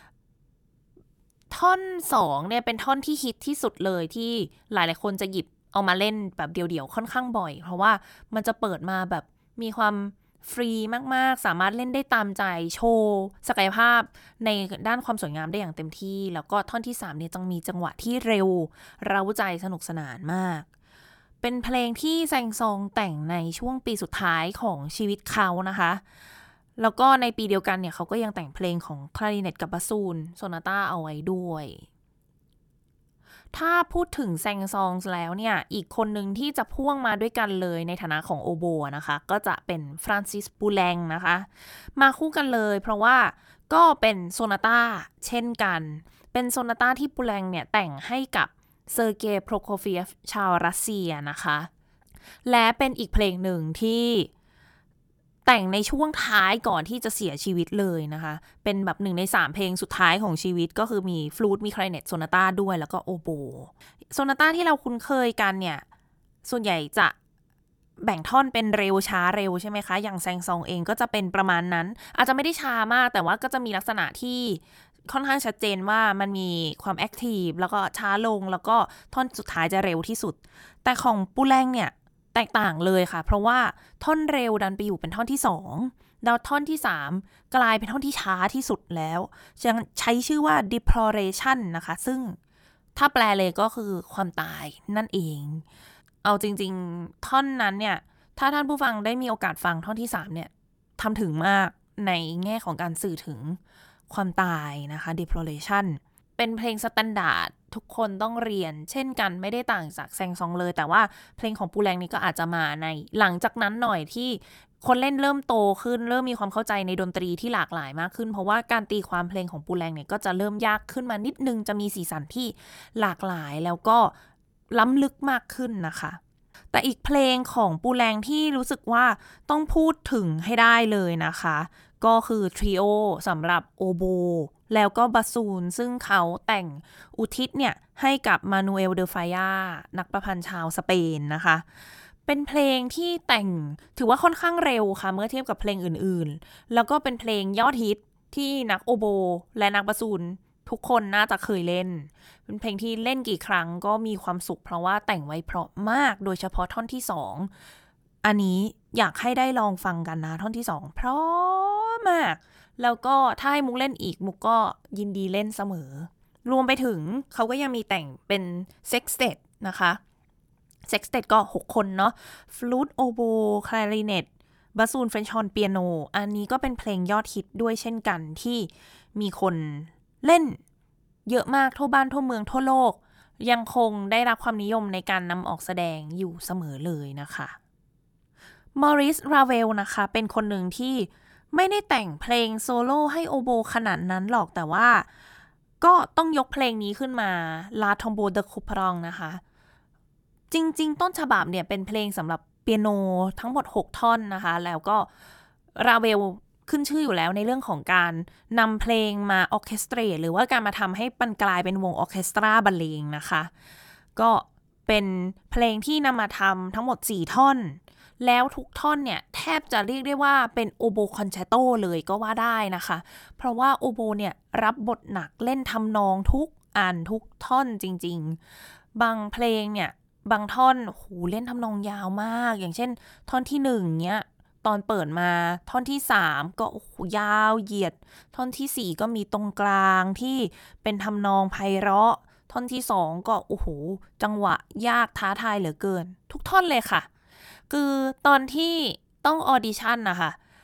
ท่อนสองเนี่ยเป็นท่อนที่ฮิตที่สุดเลยที่หลายๆคนจะหยิบเอามาเล่นแบบเดี่ยวๆค่อนข้างบ่อยเพราะว่ามันจะเปิดมาแบบมีความฟรีมากๆสามารถเล่นได้ตามใจโชว์ศักยภาพในด้านความสวยงามได้อย่างเต็มที่แล้วก็ท่อนที่สามเนี่ยต้องมีจังหวะที่เร็วเร้าใจสนุกสนานมากเป็นเพลงที่แซงซองแต่งในช่วงปีสุดท้ายของชีวิตเขานะคะแล้วก็ในปีเดียวกันเนี่ยเขาก็ยังแต่งเพลงของคลาริเนตกับบาซูนโซนาต้าเอาไว้ด้วยถ้าพูดถึงแซงซองแล้วเนี่ยอีกคนหนึ่งที่จะพ่วงมาด้วยกันเลยในฐานะของโอโบนะคะก็จะเป็นฟรานซิสปูแลงนะคะมาคู่กันเลยเพราะว่าก็เป็นโซนาต้าเช่นกันเป็นโซนาต้าที่ปูแลงเนี่ยแต่งให้กับเซอร์เกย์โพรโคเฟียฟชาวรัสเซียนะคะและเป็นอีกเพลงหนึ่งที่แต่งในช่วงท้ายก่อนที่จะเสียชีวิตเลยนะคะเป็นแบบหนึ่งในสามเพลงสุดท้ายของชีวิตก็คือมีฟลูตมีคลาริเนตโซนาต้าด้วยแล้วก็โอโบโซนาต้าที่เราคุ้นเคยกันเนี่ยส่วนใหญ่จะแบ่งท่อนเป็นเร็วช้าเร็วใช่ไหมคะอย่างแซงซองเองก็จะเป็นประมาณนั้นอาจจะไม่ได้ช้ามากแต่ว่าก็จะมีลักษณะที่ค่อนข้างชัดเจนว่ามันมีความแอคทีฟแล้วก็ช้าลงแล้วก็ท่อนสุดท้ายจะเร็วที่สุดแต่ของปูแลงเนี่ยแตกต่างเลยค่ะเพราะว่าท่อนเร็วดันไปอยู่เป็นท่อนที่สองแล้วท่อนที่สามกลายเป็นท่อนที่ช้าที่สุดแล้วใช้ชื่อว่า deploration นะคะซึ่งถ้าแปลเลยก็คือความตายนั่นเองเอาจริงๆท่อนนั้นเนี่ยถ้าท่านผู้ฟังได้มีโอกาสฟังท่อนที่สามเนี่ยทำถึงมากในแง่ของการสื่อถึงความตายนะคะ deploration เป็นเพลงสแตนดาร์ดทุกคนต้องเรียนเช่นกันไม่ได้ต่างจากแซงซองเลยแต่ว่าเพลงของปูแลงนี่ก็อาจจะมาในหลังจากนั้นหน่อยที่คนเล่นเริ่มโตขึ้นเริ่มมีความเข้าใจในดนตรีที่หลากหลายมากขึ้นเพราะว่าการตีความเพลงของปูแลงเนี่ยก็จะเริ่มยากขึ้นมานิดนึงจะมีสีสันที่หลากหลายแล้วก็ล้ำลึกมากขึ้นนะคะแต่อีกเพลงของปูแลงที่รู้สึกว่าต้องพูดถึงให้ได้เลยนะคะก็คือทริโอสำหรับโอโบแล้วก็บาซูนซึ่งเขาแต่งอุทิศเนี่ยให้กับมานูเอลเดอฟายานักประพันธ์ชาวสเปนนะคะเป็นเพลงที่แต่งถือว่าค่อนข้างเร็วค่ะเมื่อเทียบกับเพลงอื่นๆแล้วก็เป็นเพลงยอดฮิตที่นักโอโบและนักบาซูนทุกคนน่าจะเคยเล่นเป็นเพลงที่เล่นกี่ครั้งก็มีความสุขเพราะว่าแต่งไว้เพราะมากโดยเฉพาะท่อนที่สองอันนี้อยากให้ได้ลองฟังกันนะท่อนที่สองเพราะมากแล้วก็ถ้าให้มุกเล่นอีกมุกก็ยินดีเล่นเสมอรวมไปถึงเขาก็ยังมีแต่งเป็นเซ็กสเต็ตนะคะเซ็กสเต็ตก็หกคนเนาะฟลูตโอโบคลาริเนตบาซูนเฟรนช์ฮอร์นเปียโนอันนี้ก็เป็นเพลงยอดฮิตด้วยเช่นกันที่มีคนเล่นเยอะมากทั่วบ้านทั่วเมืองทั่วโลกยังคงได้รับความนิยมในการนำออกแสดงอยู่เสมอเลยนะคะมอริส ราเวลนะคะเป็นคนหนึ่งที่ไม่ได้แต่งเพลงโซโล่ให้โอโบขนาดนั้นหรอกแต่ว่าก็ต้องยกเพลงนี้ขึ้นมาลาทอมโบเดคูพรองนะคะจริงๆต้นฉบับเนี่ยเป็นเพลงสำหรับเปียโนทั้งหมดหกท่อนนะคะแล้วก็ราเวลขึ้นชื่ออยู่แล้วในเรื่องของการนำเพลงมาออร์เคสตรหรือว่าการมาทำให้มันกลายเป็นวงออร์เคสตราบรรเลงนะคะก็เป็นเพลงที่นำมาทำทั้งหมดสี่ท่อนแล้วทุกท่อนเนี่ยแทบจะเรียกได้ว่าเป็นโอโบคอนแชร์โตเลยก็ว่าได้นะคะเพราะว่าโอโบเนี่ยรับบทหนักเล่นทำนองทุกอันทุกท่อนจริงๆบางเพลงเนี่ยบางท่อนโหเล่นทำนองยาวมากอย่างเช่นท่อนที่หนึ่งเนี่ยตอนเปิดมาท่อนที่สามก็โอ้โหยาวเหยียดท่อนที่สี่ก็มีตรงกลางที่เป็นทำนองไพเราะท่อนที่สองก็โอ้โหจังหวะยากท้าทายเหลือเกินทุกท่อนเลยค่ะคือตอนที่ต้องออดิชั่นนะคะ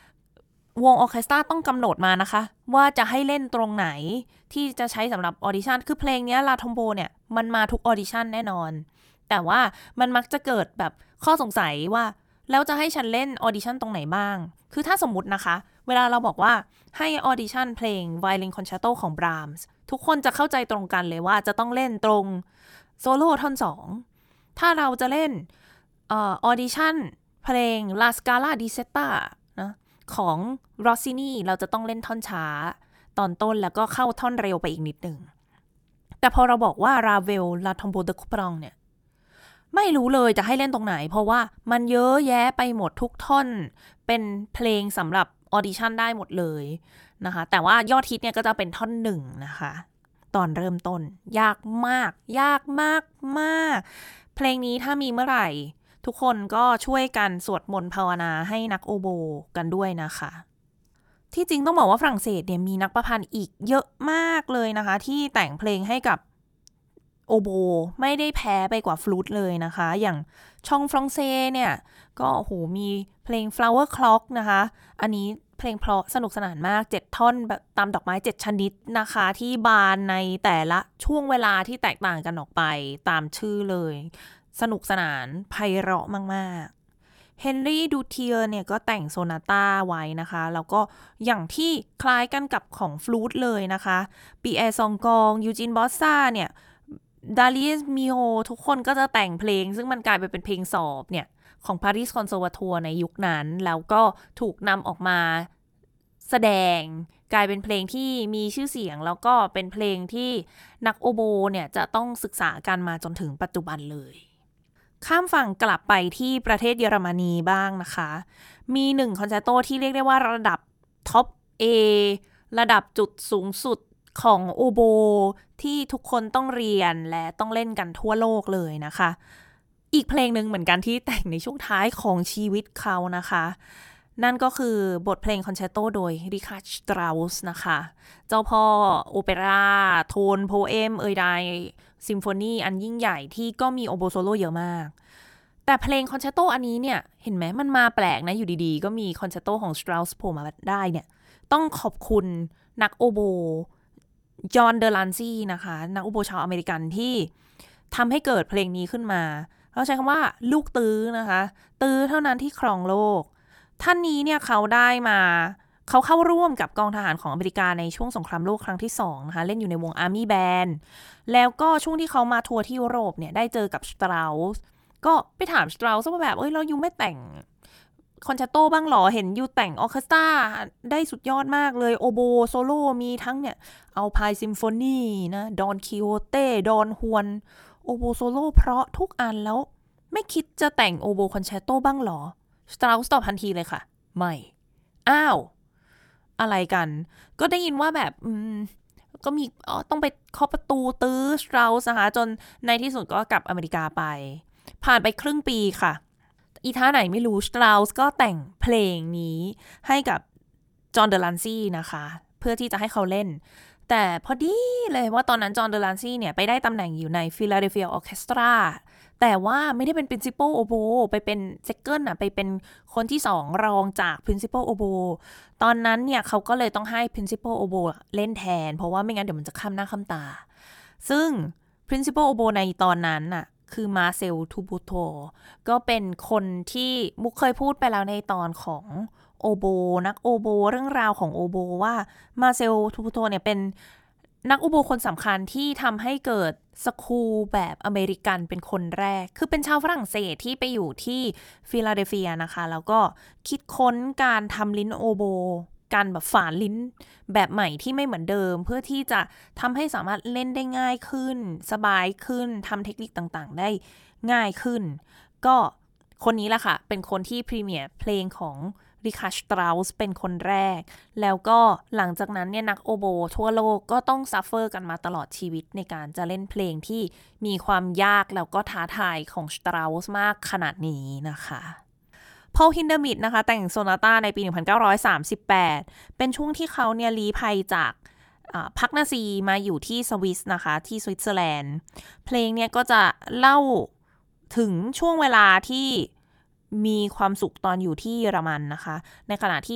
วงออร์เคสตราต้องกำหนดมานะคะว่าจะให้เล่นตรงไหนที่จะใช้สำหรับออดิชั่นคือเพลงนี้ลาทอมโบเนี่ยมันมาทุกออดิชั่นแน่นอนแต่ว่ามันมักจะเกิดแบบข้อสงสัยว่าแล้วจะให้ฉันเล่นออดิชั่นตรงไหนบ้างคือถ้าสมมตินะคะเวลาเราบอกว่าให้ออดิชั่นเพลง Violin Concerto ของ Brahms ทุกคนจะเข้าใจตรงกันเลยว่าจะต้องเล่นตรงโซโล่ท่อนสองถ้าเราจะเล่นเอ่อออดิชั่นเพลง La Scala di Setta นะของ Rossini เราจะต้องเล่นท่อนช้าตอนต้นแล้วก็เข้าท่อนเร็วไปอีกนิดนึงแต่พอเราบอกว่า Ravel La Tombeau de Couperin เนี่ยไม่รู้เลยจะให้เล่นตรงไหนเพราะว่ามันเยอะแยะไปหมดทุกท่อนเป็นเพลงสำหรับออดิชั่นได้หมดเลยนะคะแต่ว่ายอดฮิตเนี่ยก็จะเป็นท่อนหนึ่งนะคะตอนเริ่มต้นยากมากยากมากมากเพลงนี้ถ้ามีเมื่อไหร่ทุกคนก็ช่วยกันสวดมนต์ภาวนาให้นักโอโบกันด้วยนะคะที่จริงต้องบอกว่าฝรั่งเศสเนี่ยมีนักประพันธ์อีกเยอะมากเลยนะคะที่แต่งเพลงให้กับโอโบไม่ได้แพ้ไปกว่าฟลูตเลยนะคะอย่างชองฟรองเซเนี่ยก็โอ้โหมีเพลง Flower Clock นะคะอันนี้เพลงเพราะสนุกสนานมากเจ็ดท่อนแบบตามดอกไม้เจ็ดชนิดนะคะที่บานในแต่ละช่วงเวลาที่แตกต่างกันออกไปตามชื่อเลยสนุกสนานไพเราะมากๆเฮนรี่ดูเทียร์เนี่ยก็แต่งโซนาต้าไว้นะคะแล้วก็อย่างที่คล้ายกันกับของฟลูตเลยนะคะปีแอร์ซองกองยูจินบอสซาเนี่ยดาลิสมิโอทุกคนก็จะแต่งเพลงซึ่งมันกลายไปเป็นเพลงสอบเนี่ยของ Paris Conservatoire ในยุคนั้นแล้วก็ถูกนำออกมาแสดงกลายเป็นเพลงที่มีชื่อเสียงแล้วก็เป็นเพลงที่นักโอโบเนี่ยจะต้องศึกษากันมาจนถึงปัจจุบันเลยข้ามฝั่งกลับไปที่ประเทศเยอรมนีบ้างนะคะมีหนึ่งคอนแซร์โตที่เรียกได้ว่าระดับท็อป A ระดับจุดสูงสุดของโอโบที่ทุกคนต้องเรียนและต้องเล่นกันทั่วโลกเลยนะคะอีกเพลงหนึ่งเหมือนกันที่แต่งในช่วงท้ายของชีวิตเขานะคะนั่นก็คือบทเพลงคอนแชร์โตโดยริคาร์ด สตราวส์นะคะเจ้าพ่อโอเปร่าโทนโพเอมเอยใดซิมโฟนีอันยิ่งใหญ่ที่ก็มีโอโบโซโล่เยอะมากแต่เพลงคอนแชร์โตอันนี้เนี่ยเห็นไหมมันมาแปลกนะอยู่ดีๆก็มีคอนแชร์โตของสตราวส์โผล่มาได้เนี่ยต้องขอบคุณนักโอโบจอห์นเดอลันซี่นะคะนักโอโบชาวอเมริกันที่ทำให้เกิดเพลงนี้ขึ้นมาเราใช้คำว่าลูกตื้อนะคะตื้อเท่านั้นที่ครองโลกท่านนี้เนี่ยเขาได้มาเขาเข้าร่วมกับกองทหารของอเมริกาในช่วงสงครามโลกครั้งที่สองนะคะเล่นอยู่ในวง Army Band แล้วก็ช่วงที่เขามาทัวร์ที่ยุโรปเนี่ยได้เจอกับสตราวส์ก็ไปถามสตราวส์ว่าแบบเอ้ยเราอยู่ไม่แต่งคอนแชร์โตบ้างหรอเห็นอยู่แต่งออร์เคสตราได้สุดยอดมากเลยโอโบโซโล่มีทั้งเนี่ยอัลไพซิมโฟนีนะดอนคิโอเต้ดอนฮวนโอโบโซโล่เพราะทุกอันแล้วไม่คิดจะแต่งโอโบคอนแชร์โตบ้างหรอสตราวส์ตอบทันทีเลยค่ะไม่อ้าวอะไรกันก็ได้ยินว่าแบบอืมก็มีต้องไปเคาะประตูตื้อสตราวส์นะคะจนในที่สุดก็กลับอเมริกาไปผ่านไปครึ่งปีค่ะอีท่าไหนไม่รู้สตราวส์ก็แต่งเพลงนี้ให้กับจอห์นเดอลันซี่นะคะเพื่อที่จะให้เขาเล่นแต่พอดีเลยว่าตอนนั้นจอห์นเดอลันซี่เนี่ยไปได้ตำแหน่งอยู่ในฟิลาเดลเฟียออร์เคสตราแต่ว่าไม่ได้เป็น principal oboe ไปเป็น second อ่ะไปเป็นคนที่สองรองจาก principal oboe ตอนนั้นเนี่ยเขาก็เลยต้องให้ principal oboe เล่นแทนเพราะว่าไม่งั้นเดี๋ยวมันจะข้ามหน้าข้ามตาซึ่ง principal oboe ในตอนนั้นน่ะคือมาเซลทูบูโตก็เป็นคนที่มุกเคยพูดไปแล้วในตอนของโอโบนักโอโบเรื่องราวของโอโบว่ามาเซลทูบูโตเนี่ยเป็นนักโอโบคนสำคัญที่ทำให้เกิดสคูลแบบอเมริกันเป็นคนแรกคือเป็นชาวฝรั่งเศสที่ไปอยู่ที่ฟิลาเดลเฟียนะคะแล้วก็คิดค้นการทำลิ้นโอโบการแบบฝานลิ้นแบบใหม่ที่ไม่เหมือนเดิมเพื่อที่จะทำให้สามารถเล่นได้ง่ายขึ้นสบายขึ้นทำเทคนิคต่างๆได้ง่ายขึ้นก็คนนี้แหละค่ะเป็นคนที่พรีเมียร์เพลงของริคาร์ด สตราวส์เป็นคนแรกแล้วก็หลังจากนั้นเนี่ยนักโอโบทั่วโลกก็ต้องซัฟเฟอร์กันมาตลอดชีวิตในการจะเล่นเพลงที่มีความยากแล้วก็ท้าทายของสตราวส์มากขนาดนี้นะคะพอล ฮินเดอร์มิดนะคะแต่งโซนาต้าในปีหนึ่งพันเก้าร้อยสามสิบแปดเป็นช่วงที่เขาเนี่ยลี้ภัยจากพักนาซีมาอยู่ที่สวิสนะคะที่สวิตเซอร์แลนด์เพลงเนี่ยก็จะเล่าถึงช่วงเวลาที่มีความสุขตอนอยู่ที่เยอรมันนะคะในขณะที่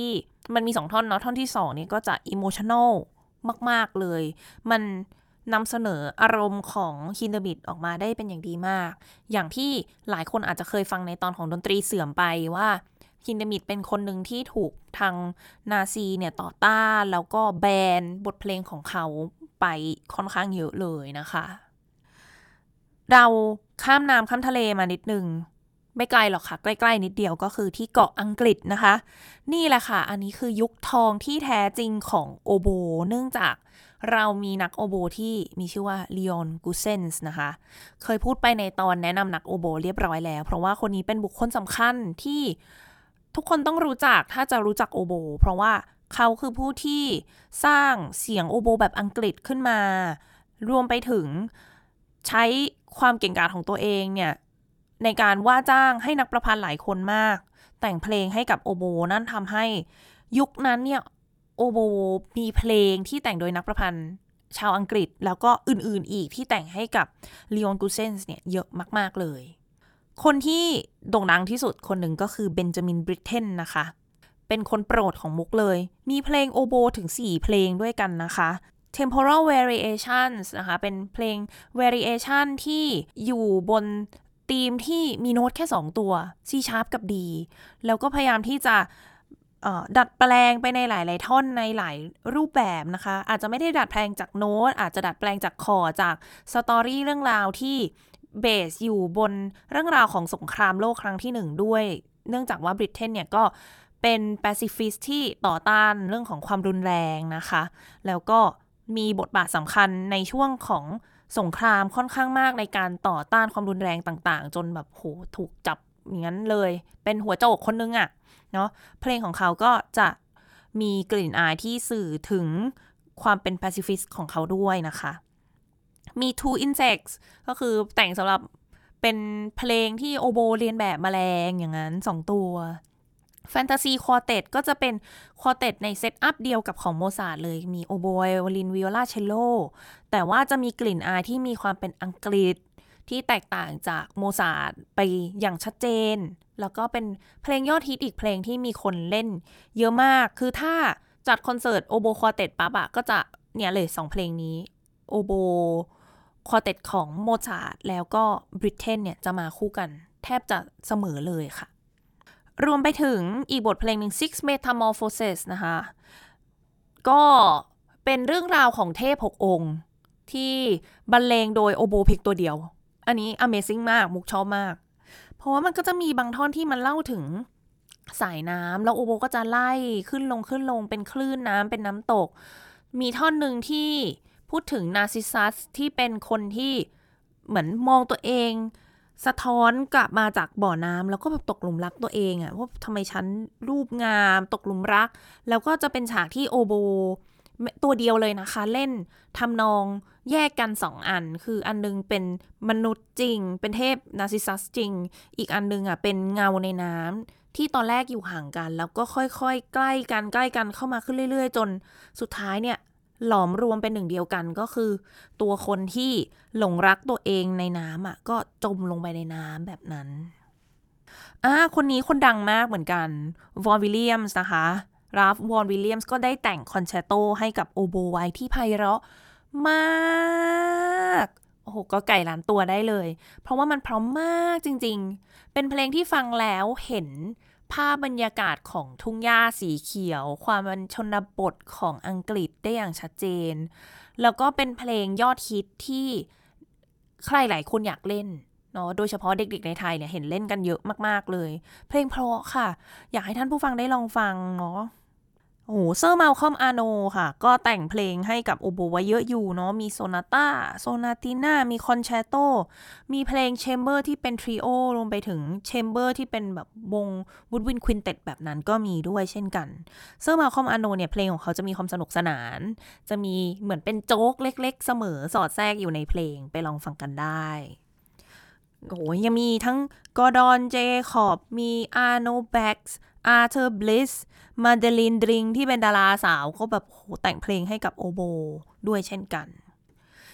มันมีสองท่อนเนาะท่อนที่สองนี่ก็จะอิโมชัน นอลมากๆเลยมันนำเสนออารมณ์ของฮินเดอร์บิดออกมาได้เป็นอย่างดีมากอย่างที่หลายคนอาจจะเคยฟังในตอนของดนตรีเสื่อมไปว่าฮินเดอร์บิดเป็นคนหนึ่งที่ถูกทางนาซีเนี่ยต่อต้านแล้วก็แบนบทเพลงของเขาไปค่อนข้างเยอะเลยนะคะเราข้ามน้ำข้ามทะเลมานิดนึงไม่ไกลหรอกค่ะใกล้ๆนิดเดียวก็คือที่เกาะอังกฤษนะคะนี่แหละค่ะอันนี้คือยุคทองที่แท้จริงของโอโบเนื่องจากเรามีนักโอโบที่มีชื่อว่าลีออนกูเซนส์นะคะเคยพูดไปในตอนแนะนำนักโอโบเรียบร้อยแล้วเพราะว่าคนนี้เป็นบุคคลสำคัญที่ทุกคนต้องรู้จักถ้าจะรู้จักโอโบเพราะว่าเขาคือผู้ที่สร้างเสียงโอโบแบบอังกฤษขึ้นมารวมไปถึงใช้ความเก่งกาจของตัวเองเนี่ยในการว่าจ้างให้นักประพันธ์หลายคนมากแต่งเพลงให้กับโอโบนั่นทำให้ยุคนั้นเนี่ยโอโบมีเพลงที่แต่งโดยนักประพันธ์ชาวอังกฤษแล้วก็อื่นๆอีกที่แต่งให้กับลีออนกูเซนส์เนี่ยเยอะมากๆเลยคนที่โด่งดังที่สุดคนหนึ่งก็คือเบนจามินบริตเทนนะคะเป็นคนโปรดของมุกเลยมีเพลงโอโบถึงสี่เพลงด้วยกันนะคะ temporal variations นะคะเป็นเพลง variation ที่อยู่บนธีมที่มีโน้ตแค่สองตัว C sharp กับ D แล้วก็พยายามที่จะดัดแปลงไปในหลายๆท่อนในหลายรูปแบบนะคะอาจจะไม่ได้ดัดแปลงจากโน้ตอาจจะดัดแปลงจากคอร์ดจากสตอรี่เรื่องราวที่เบสอยู่บนเรื่องราวของสงครามโลกครั้งที่หนึ่งด้วยเนื่องจากว่าบริเตนเนี่ยก็เป็นแปซิฟิสต์ที่ต่อต้านเรื่องของความรุนแรงนะคะแล้วก็มีบทบาทสำคัญในช่วงของสงครามค่อนข้างมากในการต่อต้านความรุนแรงต่างๆจนแบบโหถูกจับอย่างนั้นเลยเป็นหัวโจกคนนึงอะเนาะเพลงของเขาก็จะมีกลิ่นอายที่สื่อถึงความเป็นแปซิฟิสต์ของเขาด้วยนะคะมี two insects ก็คือแต่งสำหรับเป็นเพลงที่โอโบเรียนแบบแมลงอย่างนั้นสองตัวแฟนตาซีควอเต็ตก็จะเป็นควอเต็ตในเซตอัพเดียวกับของโมซาร์ทเลยมีโอโบไวโอลินวิโอลาเชลโลแต่ว่าจะมีกลิ่นอายที่มีความเป็นอังกฤษที่แตกต่างจากโมซาร์ทไปอย่างชัดเจนแล้วก็เป็นเพลงยอดฮิตอีกเพลงที่มีคนเล่นเยอะมากคือถ้าจัดคอนเสิร์ตโอโบควอเต็ตปั๊บอะก็จะเนี่ยเลยสองเพลงนี้โอโบควอเต็ตของโมซาร์ทแล้วก็บริเตนเนี่ยจะมาคู่กันแทบจะเสมอเลยค่ะรวมไปถึงอีกบทเพลงหนึ่ง Six Metamorphoses นะคะก็เป็นเรื่องราวของเทพหกองค์ที่บรรเลงโดยโอโบเพียงตัวเดียวอันนี้ Amazing มากมุกชอบมากเพราะว่ามันก็จะมีบางท่อนที่มันเล่าถึงสายน้ำแล้วโอโบก็จะไล่ขึ้นลงขึ้นลงเป็นคลื่นน้ำเป็นน้ำตกมีท่อนหนึ่งที่พูดถึงนาร์ซิสซัสที่เป็นคนที่เหมือนมองตัวเองสะท้อนกลับมาจากบ่อน้ำแล้วก็แบบตกหลุมรักตัวเองอะว่าทำไมฉันรูปงามตกหลุมรักแล้วก็จะเป็นฉากที่โอโบตัวเดียวเลยนะคะเล่นทำนองแยกกันสองอันคืออันนึงเป็นมนุษย์จริงเป็นเทพนาร์ซิสซัสจริงอีกอันนึงอ่ะเป็นเงาในน้ำที่ตอนแรกอยู่ห่างกันแล้วก็ค่อยๆใกล้กันใกล้กันเข้ามาขึ้นเรื่อยๆจนสุดท้ายเนี่ยหลอมรวมเป็นหนึ่งเดียวกันก็คือตัวคนที่หลงรักตัวเองในน้ำอ่ะก็จมลงไปในน้ำแบบนั้นอ่าคนนี้คนดังมากเหมือนกันวอนวิลเลียมส์นะคะราฟวอนวิลเลียมส์ก็ได้แต่งคอนแชร์โตให้กับโอโบไว้ที่ไพเราะมากโอ้โหก็ไก่ล้านตัวได้เลยเพราะว่ามันพร้อมมากจริงๆเป็นเพลงที่ฟังแล้วเห็นภาพบรรยากาศของทุ่งหญ้าสีเขียวความเป็นชนบทของอังกฤษได้อย่างชัดเจนแล้วก็เป็นเพลงยอดฮิตที่ใครหลายคนอยากเล่นเนาะโดยเฉพาะเด็กๆในไทยเนี่ยเห็นเล่นกันเยอะมากๆเลยเพลงเพราะค่ะอยากให้ท่านผู้ฟังได้ลองฟังเนาะโอ้โหเซอร์มาลคอมอาโนค่ะก็แต่งเพลงให้กับโอโบไว้เยอะอยู่เนาะมีโซนาต้าโซนาติน่ามีคอนแชร์โตมีเพลงแชมเบอร์ที่เป็นทริโอรวมไปถึงแชมเบอร์ที่เป็นแบบวงวูดวินควินเต็ตแบบนั้นก็มีด้วยเช่นกันเซอร์มาลคอมอาโนเนี่ยเพลงของเขาจะมีความสนุกสนานจะมีเหมือนเป็นโจ๊กเล็กๆเสมอสอดแทรกอยู่ในเพลงไปลองฟังกันได้โอ้ยยังมีทั้งกอร์ดอนเจคอบมีอาร์โนแบ็กส์อาร์เธอร์บลิสมาเดลินดริงที่เป็นดาราสาวก็แบบโหแต่งเพลงให้กับโอโบด้วยเช่นกัน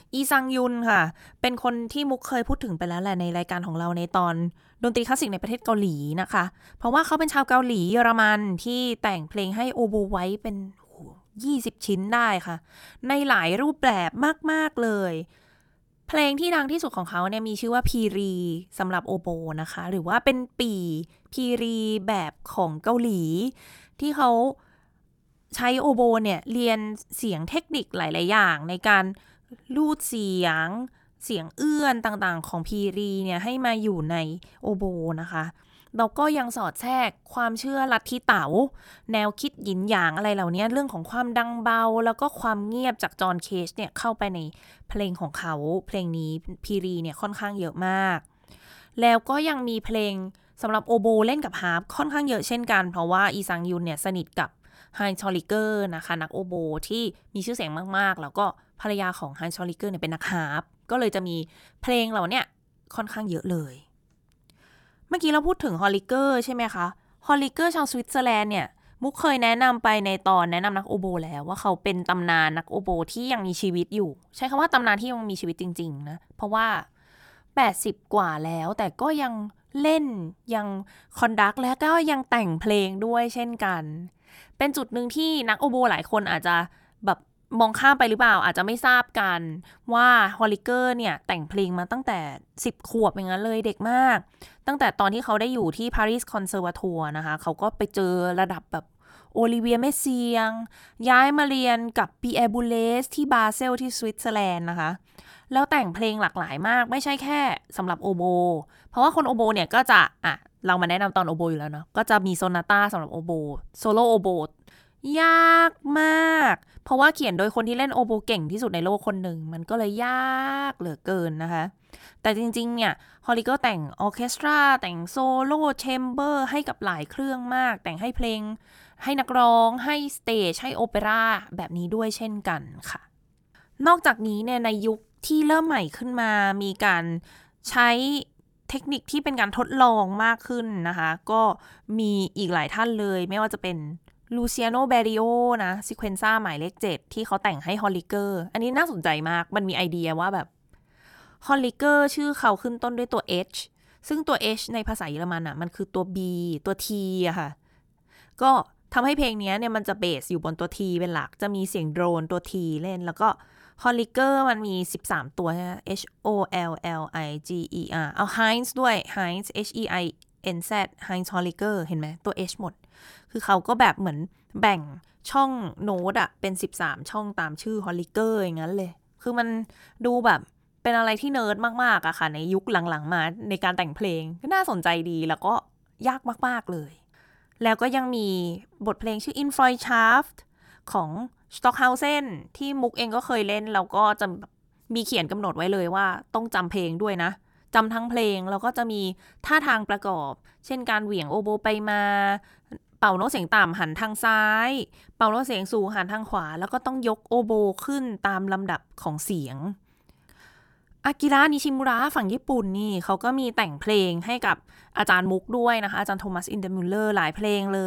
อีซังยุนค่ะเป็นคนที่มุกเคยพูดถึงไปแล้วแหละในรายการของเราในตอนดนตรีคลาสสิกในประเทศเกาหลีนะคะเพราะว่าเขาเป็นชาวเกาหลีเยอรมันที่แต่งเพลงให้โอโบไว้เป็นยี่สิบชิ้นได้ค่ะในหลายรูปแบบมากๆเลยเพลงที่ดังที่สุดของเขาเนี่ยมีชื่อว่าพีรีสำหรับโอโบนะคะหรือว่าเป็นปีพีรีแบบของเกาหลีที่เขาใช้โอโบเนี่ยเรียนเสียงเทคนิคหลายๆอย่างในการลูดเสียงเสียงเอื้อนต่างๆของพีรีเนี่ยให้มาอยู่ในโอโบนะคะเราก็ยังสอดแทรกความเชื่อลัทธิเต๋าแนวคิดหยินหยางอะไรเหล่านี้เรื่องของความดังเบาแล้วก็ความเงียบจากจอห์นเคจเนี่ยเข้าไปในเพลงของเขาเพลงนี้พีรีเนี่ยค่อนข้างเยอะมากแล้วก็ยังมีเพลงสำหรับโอโบเล่นกับฮาร์ปค่อนข้างเยอะเช่นกันเพราะว่าอีซังยุนเนี่ยสนิทกับไฮน์ชอลิเกอร์นะคะนักโอโบที่มีชื่อเสียงมากๆแล้วก็ภรรยาของไฮน์ชอลิเกอร์เนี่ยเป็นนักฮาร์ปก็เลยจะมีเพลงเหล่านี้ค่อนข้างเยอะเลยเมื่อกี้เราพูดถึงฮอลลิเกอร์ใช่ไหมคะฮอลลิเกอร์ชาวสวิตเซอร์แลนด์เนี่ยมุกเคยแนะนำไปในตอนแนะนำนักโอโบแล้วว่าเขาเป็นตำนานนักโอโบที่ยังมีชีวิตอยู่ใช้คำว่าตำนานที่ยังมีชีวิตจริงๆนะเพราะว่าแปดสิบกว่าแล้วแต่ก็ยังเล่นยังคอนดักและก็ยังแต่งเพลงด้วยเช่นกันเป็นจุดหนึ่งที่นักโอโบหลายคนอาจจะแบบมองข้ามไปหรือเปล่าอาจจะไม่ทราบกันว่าฮอลลิเกอร์เนี่ยแต่งเพลงมาตั้งแต่สิบขวบอย่างนั้นเลยเด็กมากตั้งแต่ตอนที่เขาได้อยู่ที่ Paris Conservatoire นะคะเขาก็ไปเจอระดับแบบโอลิเวียเมเซียงย้ายมาเรียนกับปีแอร์บูเลสที่บาเซลที่สวิตเซอร์แลนด์นะคะแล้วแต่งเพลงหลากหลายมากไม่ใช่แค่สำหรับโอโบเพราะว่าคนโอโบเนี่ยก็จะอ่ะเรามาแนะนำตอนโอโบอยู่แล้วเนาะก็จะมีโซนาต้าสำหรับโอโบโซโล่โอโบยากมากเพราะว่าเขียนโดยคนที่เล่นโอโบเก่งที่สุดในโลกคนหนึ่งมันก็เลยยากเหลือเกินนะคะแต่จริงๆเนี่ยฮอลลิเกอร์แต่งออร์เคสตราแต่งโซโล่แชมเบอร์ให้กับหลายเครื่องมากแต่งให้เพลงให้นักร้องให้สเตจให้โอเปร่าแบบนี้ด้วยเช่นกันค่ะนอกจากนี้เนี่ยในยุคที่เริ่มใหม่ขึ้นมามีการใช้เทคนิคที่เป็นการทดลองมากขึ้นนะคะก็มีอีกหลายท่านเลยไม่ว่าจะเป็นลูเซียโนเบริโอนะซีเควนซ่าหมายเลขเจ็ดที่เขาแต่งให้ฮอลลิเกอร์อันนี้น่าสนใจมากมันมีไอเดียว่าแบบฮอลลิเกอร์ชื่อเขาขึ้นต้นด้วยตัว H ซึ่งตัว H ในภาษาเยอรมันอ่ะมันคือตัว B ตัว T อะค่ะก็ทำให้เพลงนี้เนี่ยมันจะเบสอยู่บนตัว T เป็นหลักจะมีเสียงโดรนตัว T เล่นแล้วก็ฮอลลิเกอร์มันมีสิบสามตัวใช่ไหม H O L L I G E R เอา Heinz ด้วย Heinz H E I N Z Heinz Holliger เห็นไหมตัว H หมดคือเขาก็แบบเหมือนแบ่งช่องโน้ตอะเป็นสิบสามช่องตามชื่อ Holliger อย่างนั้นเลยคือมันดูแบบเป็นอะไรที่เนิร์ดมากๆอะค่ะในยุคหลังๆมาในการแต่งเพลงก็น่าสนใจดีแล้วก็ยากมากๆเลยแล้วก็ยังมีบทเพลงชื่อ In Freundschaft ของสต็อกเฮาเซนที่มุกเองก็เคยเล่นแล้วก็จะมีเขียนกำหนดไว้เลยว่าต้องจำเพลงด้วยนะจำทั้งเพลงแล้วก็จะมีท่าทางประกอบเช่นการเหวี่ยงโอโบไปมาเป่าโน้ตเสียงต่ำหันทางซ้ายเป่าโน้ตเสียงสูงหันทางขวาแล้วก็ต้องยกโอโบขึ้นตามลำดับของเสียงอากิระนิชิมุระฝั่งญี่ปุ่นนี่เขาก็มีแต่งเพลงให้กับอาจารย์มุกด้วยนะคะอาจารย์โทมัสอินเดมิลเลอร์หลายเพลงเลย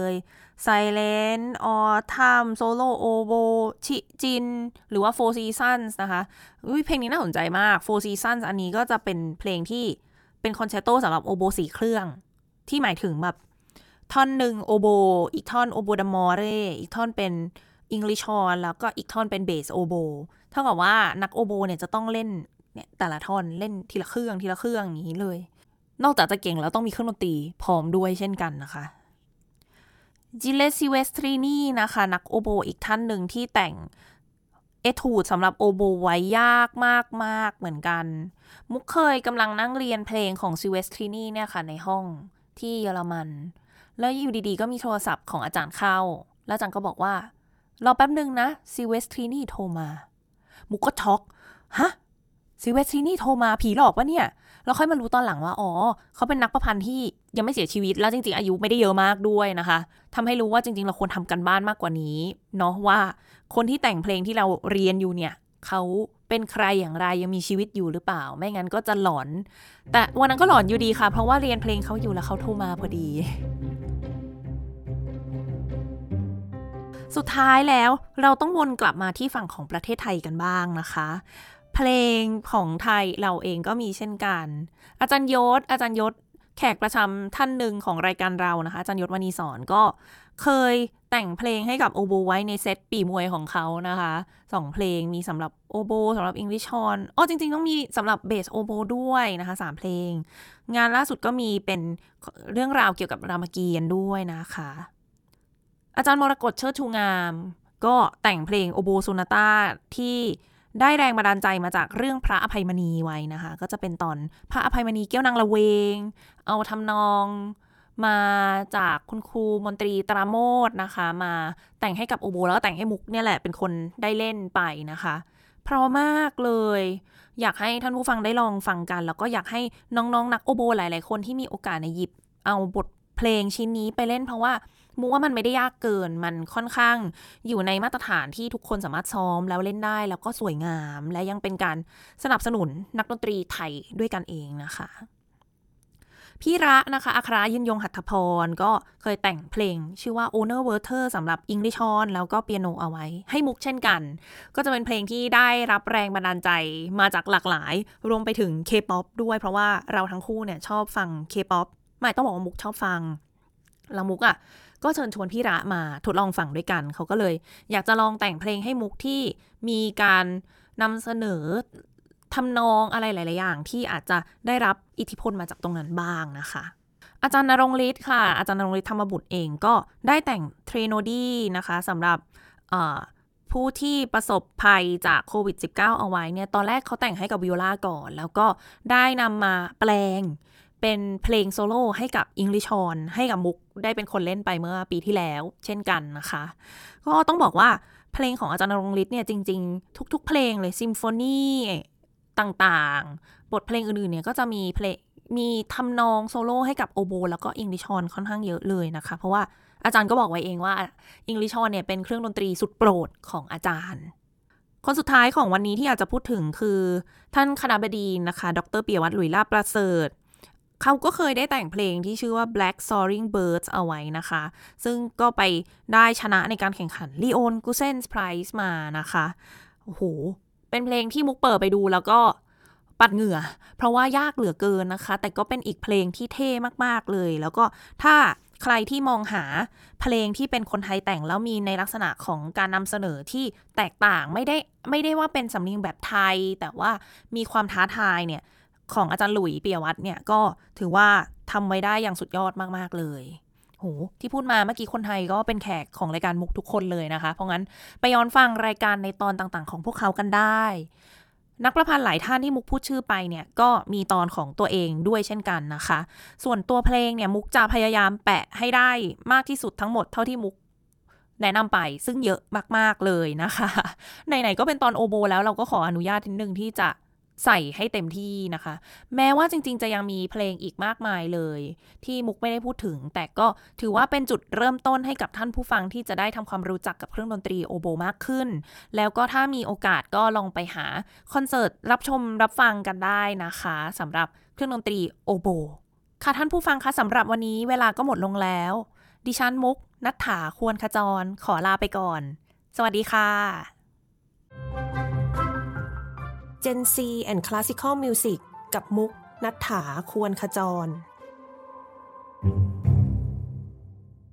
Silent Autumn Solo Obo ชิจินหรือว่า Four Seasons นะคะเพลงนี้น่าสนใจมาก Four Seasons อันนี้ก็จะเป็นเพลงที่เป็นคอนแชร์โตสำหรับโอโบสี่เครื่องที่หมายถึงแบบท่อนหนึ่งโอโบอีกท่อนโอโบดามอเรอีกท่อนเป็นอังกฤษฮอร์นแล้วก็อีกท่อนเป็นเบสโอโบเท่ากับว่านักโอโบเนี่ยจะต้องเล่นเนี่ยแต่ละท่อนเล่นทีละเครื่องทีละเครื่องอย่างนี้เลยนอกจากจะเก่งแล้วต้องมีเครื่องดนตรีพร้อมด้วยเช่นกันนะคะจิเลซิเวสตรีนีนะคะนักโอโบอีกท่านหนึ่งที่แต่งเอทูดสำหรับโอโบไว้ยากมากๆเหมือนกันมุกเคยกำลังนั่งเรียนเพลงของซิเวสตรีนีเนี่ยค่ะในห้องที่เยอรมันแล้วอยู่ดีๆก็มีโทรศัพท์ของอาจารย์เข้าแล้วอาจารย์ก็บอกว่ารอแป๊บนึงนะซิเวสตรีนีโทรมามุกก็ช็อกฮะซิเวสตรีนีโทรมาผีหลอกวะเนี่ยแล้วค่อยมารู้ตอนหลังว่าอ๋อเขาเป็นนักประพันธ์ที่ยังไม่เสียชีวิตแล้วจริงๆอายุไม่ได้เยอะมากด้วยนะคะทำให้รู้ว่าจริงๆเราควรทำกันบ้านมากกว่านี้เนาะว่าคนที่แต่งเพลงที่เราเรียนอยู่เนี่ยเขาเป็นใครอย่างไรยังมีชีวิตอยู่หรือเปล่าไม่งั้นก็จะหลอนแต่วันนั้นก็หลอนอยู่ดีค่ะเพราะว่าเรียนเพลงเขาอยู่แล้วเขาโทรมาพอดีสุดท้ายแล้วเราต้องวนกลับมาที่ฝั่งของประเทศไทยกันบ้างนะคะเพลงของไทยเราเองก็มีเช่นกันอาจารย์ยศอาจารย์ยศแขกประจำท่านหนึ่งของรายการเรานะคะอาจารย์ยศวณีสอนก็เคยแต่งเพลงให้กับโอโบไว้ในเซตปีมวยของเขานะคะสองเพลงมีสำหรับโอโบสำหรับ English Horn อ๋อจริงๆต้องมีสำหรับเบสโอโบด้วยนะคะสามเพลงงานล่าสุดก็มีเป็นเรื่องราวเกี่ยวกับรามเกียรติ์ด้วยนะคะอาจารย์มรกตเชิดชูงามก็แต่งเพลงโอโบโซนาต้าที่ได้แรงบันดาลใจมาจากเรื่องพระอภัยมณีไว้นะคะก็จะเป็นตอนพระอภัยมณีแก้วนางละเวงเอาทำนองมาจากคุณครูมนตรีตราโมทนะคะมาแต่งให้กับโอโบแล้วก็แต่งให้มุกเนี่ยแหละเป็นคนได้เล่นไปนะคะเพราะมากเลยอยากให้ท่านผู้ฟังได้ลองฟังกันแล้วก็อยากให้น้องๆนักโอโบหลายๆคนที่มีโอกาสในหยิบเอาบทเพลงชิ้นนี้ไปเล่นเพราะว่ามุกว่ามันไม่ได้ยากเกินมันค่อนข้างอยู่ในมาตรฐานที่ทุกคนสามารถซ้อมแล้วเล่นได้แล้วก็สวยงามและยังเป็นการสนับสนุนนักดนตรีไทยด้วยกันเองนะคะพี่ระนะคะอัครายินยงหัตถพรก็เคยแต่งเพลงชื่อว่า Owner Water สำหรับ English Horn แล้วก็เปียโนเอาไว้ให้มุกเช่นกันก็จะเป็นเพลงที่ได้รับแรงบันดาลใจมาจากหลากหลายรวมไปถึง K-pop ด้วยเพราะว่าเราทั้งคู่เนี่ยชอบฟัง K-pop ไม่ต้องบอกว่ามุกชอบฟังแล้วมุกอ่ะก็เชิญชวนพี่ระมาทดลองฟังด้วยกันเขาก็เลยอยากจะลองแต่งเพลงให้มุกที่มีการนำเสนอทำนองอะไรหลายๆอย่างที่อาจจะได้รับอิทธิพลมาจากตรงนั้นบ้างนะคะอาจารย์ณรงค์ฤทธิ์ค่ะอาจารย์ณรงค์ฤทธิ์ธรรมบุตรเองก็ได้แต่งเทรโนดี้นะคะสำหรับผู้ที่ประสบภัยจากโควิด สิบเก้า เอาไว้เนี่ยตอนแรกเขาแต่งให้กับวิโอลาก่อนแล้วก็ได้นำมาแปลงเป็นเพลงโซโล่ให้กับ English Horn ให้กับมุกได้เป็นคนเล่นไปเมื่อปีที่แล้วเช่นกันนะคะก็ต้องบอกว่าเพลงของอาจารย์ณรงค์ฤทธิ์เนี่ยจริงๆทุกๆเพลงเลยซิมโฟนีต่างๆบทเพลงอื่นๆเนี่ยก็จะมีเพลงมีทำนองโซโล่ให้กับโอโบแล้วก็ English Horn ค่อนข้างเยอะเลยนะคะเพราะว่าอาจารย์ก็บอกไว้เองว่า English Horn เนี่ยเป็นเครื่องดนตรีสุดโปรดของอาจารย์คนสุดท้ายของวันนี้ที่อยากจะพูดถึงคือท่านคณบดีนะคะดร.ปิยวัฒน์หลุยลาภประเสริฐเขาก็เคยได้แต่งเพลงที่ชื่อว่า Black Soaring Birds เอาไว้นะคะซึ่งก็ไปได้ชนะในการแข่งขัน Leon Gusen's Prize มานะคะโอ้โหเป็นเพลงที่มุกเปิดไปดูแล้วก็ปัดเหงื่อเพราะว่ายากเหลือเกินนะคะแต่ก็เป็นอีกเพลงที่เท่มากๆเลยแล้วก็ถ้าใครที่มองหาเพลงที่เป็นคนไทยแต่งแล้วมีในลักษณะของการนำเสนอที่แตกต่างไม่ได้ไม่ได้ว่าเป็นสำเนียงแบบไทยแต่ว่ามีความท้าทายเนี่ยของอาจารย์หลุยส์ ปิยวัฒน์เนี่ยก็ถือว่าทำไว้ได้อย่างสุดยอดมากๆเลยโหที่พูดมาเมื่อกี้คนไทยก็เป็นแขกของรายการมุกทุกคนเลยนะคะเพราะงั้นไปย้อนฟังรายการในตอนต่างๆของพวกเขากันได้นักประพันธ์หลายท่านที่มุกพูดชื่อไปเนี่ยก็มีตอนของตัวเองด้วยเช่นกันนะคะส่วนตัวเพลงเนี่ยมุกจะพยายามแปะให้ได้มากที่สุดทั้งหมดเท่าที่มุกแนะนำไปซึ่งเยอะมากๆเลยนะคะไหนๆก็เป็นตอนโอโบแล้วเราก็ขออนุญาตนิดนึงที่จะใส่ให้เต็มที่นะคะแม้ว่าจริงๆจะยังมีเพลงอีกมากมายเลยที่มุกไม่ได้พูดถึงแต่ก็ถือว่าเป็นจุดเริ่มต้นให้กับท่านผู้ฟังที่จะได้ทำความรู้จักกับเครื่องดนตรีโอโบมากขึ้นแล้วก็ถ้ามีโอกาสก็ลองไปหาคอนเสิร์ตรับชมรับฟังกันได้นะคะสำหรับเครื่องดนตรีโอโบค่ะท่านผู้ฟังคะสำหรับวันนี้เวลาก็หมดลงแล้วดิฉันมุกณัฐฐาควรขจรขอลาไปก่อนสวัสดีค่ะ Gen Z and Classical Music กับมุกณัฐฐาควรขจร